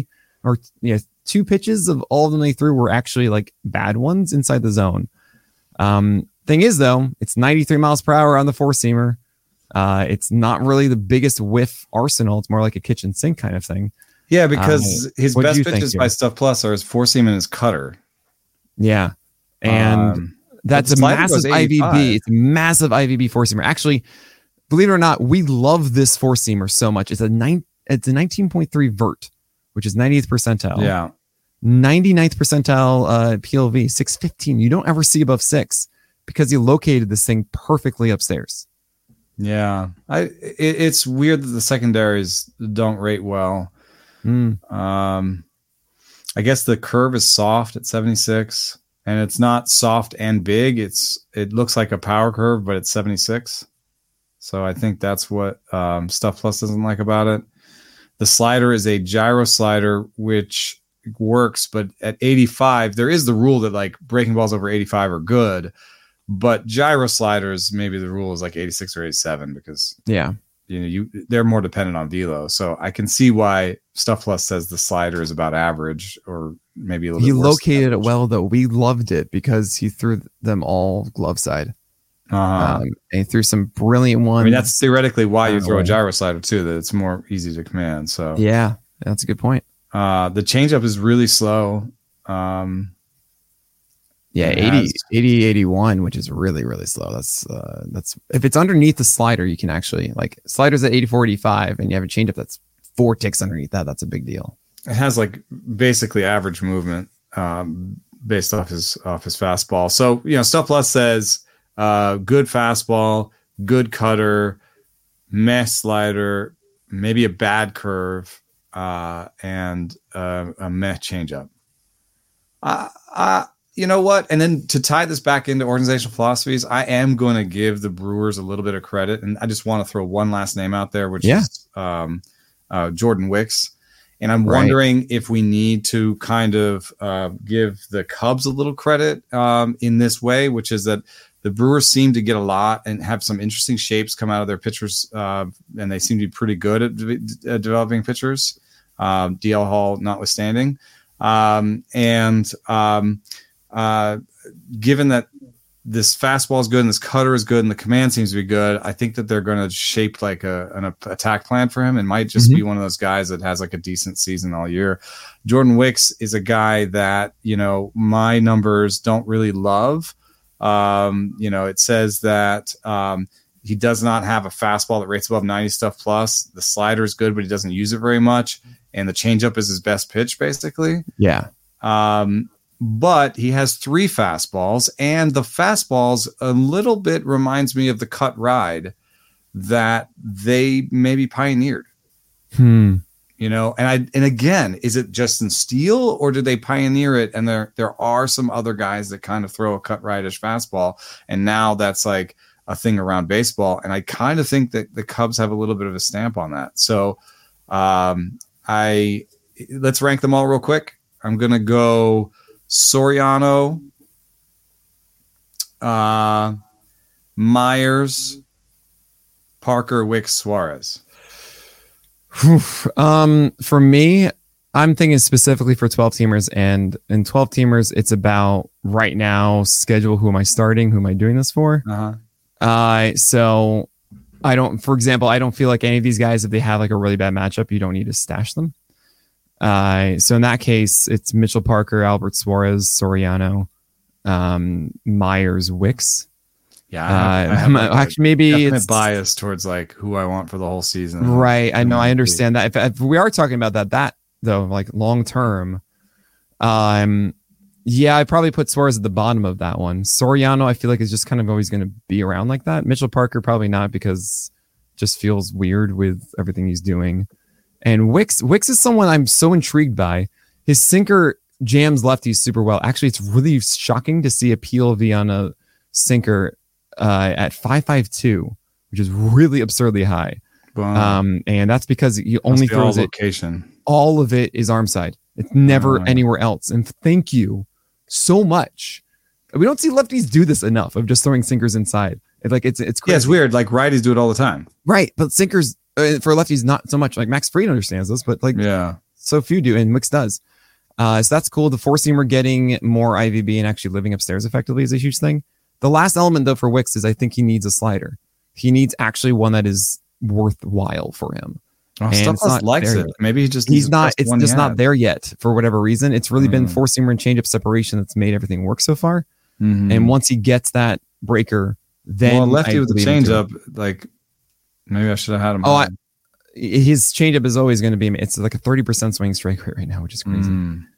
2 pitches of all of them they threw were actually like bad ones inside the zone. Thing is, though, it's 93 miles per hour on the four-seamer. It's not really the biggest whiff arsenal. It's more like a kitchen sink kind of thing. Yeah, because his best pitches by Stuff Plus are his four-seam and his cutter. Yeah. And that's a massive IVB. It's a massive IVB four-seamer. Actually, believe it or not, we love this four-seamer so much. It's a 19.3 vert, which is 90th percentile. Yeah. 99th percentile PLV, 615. You don't ever see above 6 because you located this thing perfectly upstairs. Yeah. It's weird that the secondaries don't rate well. I guess the curve is soft at 76, and it's not soft and big. It looks like a power curve, but it's 76. So I think that's what Stuff Plus doesn't like about it. The slider is a gyro slider, which works, but at 85, there is the rule that like breaking balls over 85 are good, but gyro sliders, maybe the rule is like 86 or 87 because they're more dependent on velo. So I can see why Stuff Plus says the slider is about average, or maybe a little bit worse. He located it well, though. We loved it because he threw them all glove side. And he threw some brilliant ones. I mean, that's theoretically why you throw a gyro slider too, that it's more easy to command. So yeah, that's a good point. The changeup is really slow. 80, 81, which is really, really slow. That's if it's underneath the slider, you can actually like sliders at 84, 85, and you have a changeup that's 4 ticks underneath that. That's a big deal. It has like basically average movement based off his fastball. So, Stuff Plus says good fastball, good cutter, meh slider, maybe a bad curve, and a meh changeup. You know what? And then to tie this back into organizational philosophies, I am going to give the Brewers a little bit of credit. And I just want to throw one last name out there, which is Jordan Wicks. And I'm wondering if we need to kind of give the Cubs a little credit in this way, which is that the Brewers seem to get a lot and have some interesting shapes come out of their pitchers. And they seem to be pretty good at developing pitchers, DL Hall notwithstanding. Given that this fastball is good and this cutter is good and the command seems to be good, I think that they're going to shape like an attack plan for him and might just be one of those guys that has like a decent season all year. Jordan Wicks is a guy that, my numbers don't really love. It says that he does not have a fastball that rates above 90 Stuff Plus. The slider is good, but he doesn't use it very much. And the changeup is his best pitch, basically. Yeah. But he has 3 fastballs, and the fastballs a little bit reminds me of the cut ride that they maybe pioneered. And again, is it Justin Steele, or did they pioneer it? And there are some other guys that kind of throw a cut ride-ish fastball, and now that's like a thing around baseball. And I kind of think that the Cubs have a little bit of a stamp on that. So let's rank them all real quick. I'm gonna go Soriano, Myers, Parker, Wicks, Suarez. For me, I'm thinking specifically for 12 teamers, and in 12 teamers, it's about right now schedule. Who am I starting? Who am I doing this for? So I don't feel like any of these guys, if they have like a really bad matchup, you don't need to stash them. So in that case, it's Mitchell, Parker, Albert, Suarez, Soriano, Myers, Wicks. Yeah, actually maybe it's bias towards like who I want for the whole season. Right, I know, I understand that. If we are talking about that though, like long term, I probably put Suarez at the bottom of that one. Soriano, I feel like is just kind of always going to be around like that. Mitchell Parker probably not, because it just feels weird with everything he's doing. And Wicks is someone I'm so intrigued by. His sinker jams lefties super well. Actually, it's really shocking to see a PLV on a sinker at 5.52, which is really absurdly high. Wow. And that's because he only throws it. All of it is arm side. It's never anywhere else. And thank you so much. We don't see lefties do this enough of just throwing sinkers inside. It's crazy. Yeah, it's weird. Like righties do it all the time. Right, but sinkers. For lefties, not so much. Like Max Fried understands this, but so few do, and Wicks does. So that's cool. The 4-seamer getting more IVB and actually living upstairs effectively is a huge thing. The last element, though, for Wicks is I think he needs a slider. He needs actually one that is worthwhile for him. Stuff Plus likes it. Maybe he's not. It's just not there yet for whatever reason. It's really been 4-seamer and changeup separation that's made everything work so far. And once he gets that breaker, then lefty with the changeup, like. Maybe I should have had him. His changeup is always going to be. It's like a 30% swing strike rate right now, which is crazy.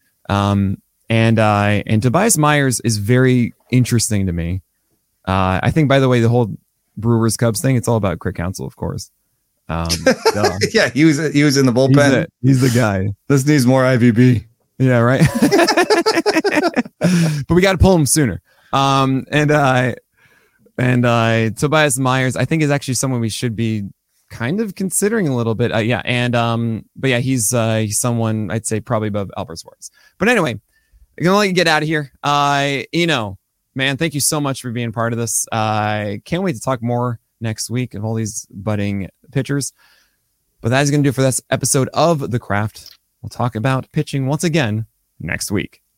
And Tobias Myers is very interesting to me. I think, by the way, the whole Brewers Cubs thing, it's all about Craig Counsell, of course. Yeah, he was in the bullpen. He's the guy. This needs more IVB. Yeah, right. But we got to pull him sooner. And Tobias Myers, I think, is actually someone we should be kind of considering a little bit. But yeah, he's someone I'd say probably above Albert Suarez. But anyway, I'm gonna let you get out of here. Man, thank you so much for being part of this. I can't wait to talk more next week of all these budding pitchers. But that is going to do it for this episode of The Craft. We'll talk about pitching once again next week.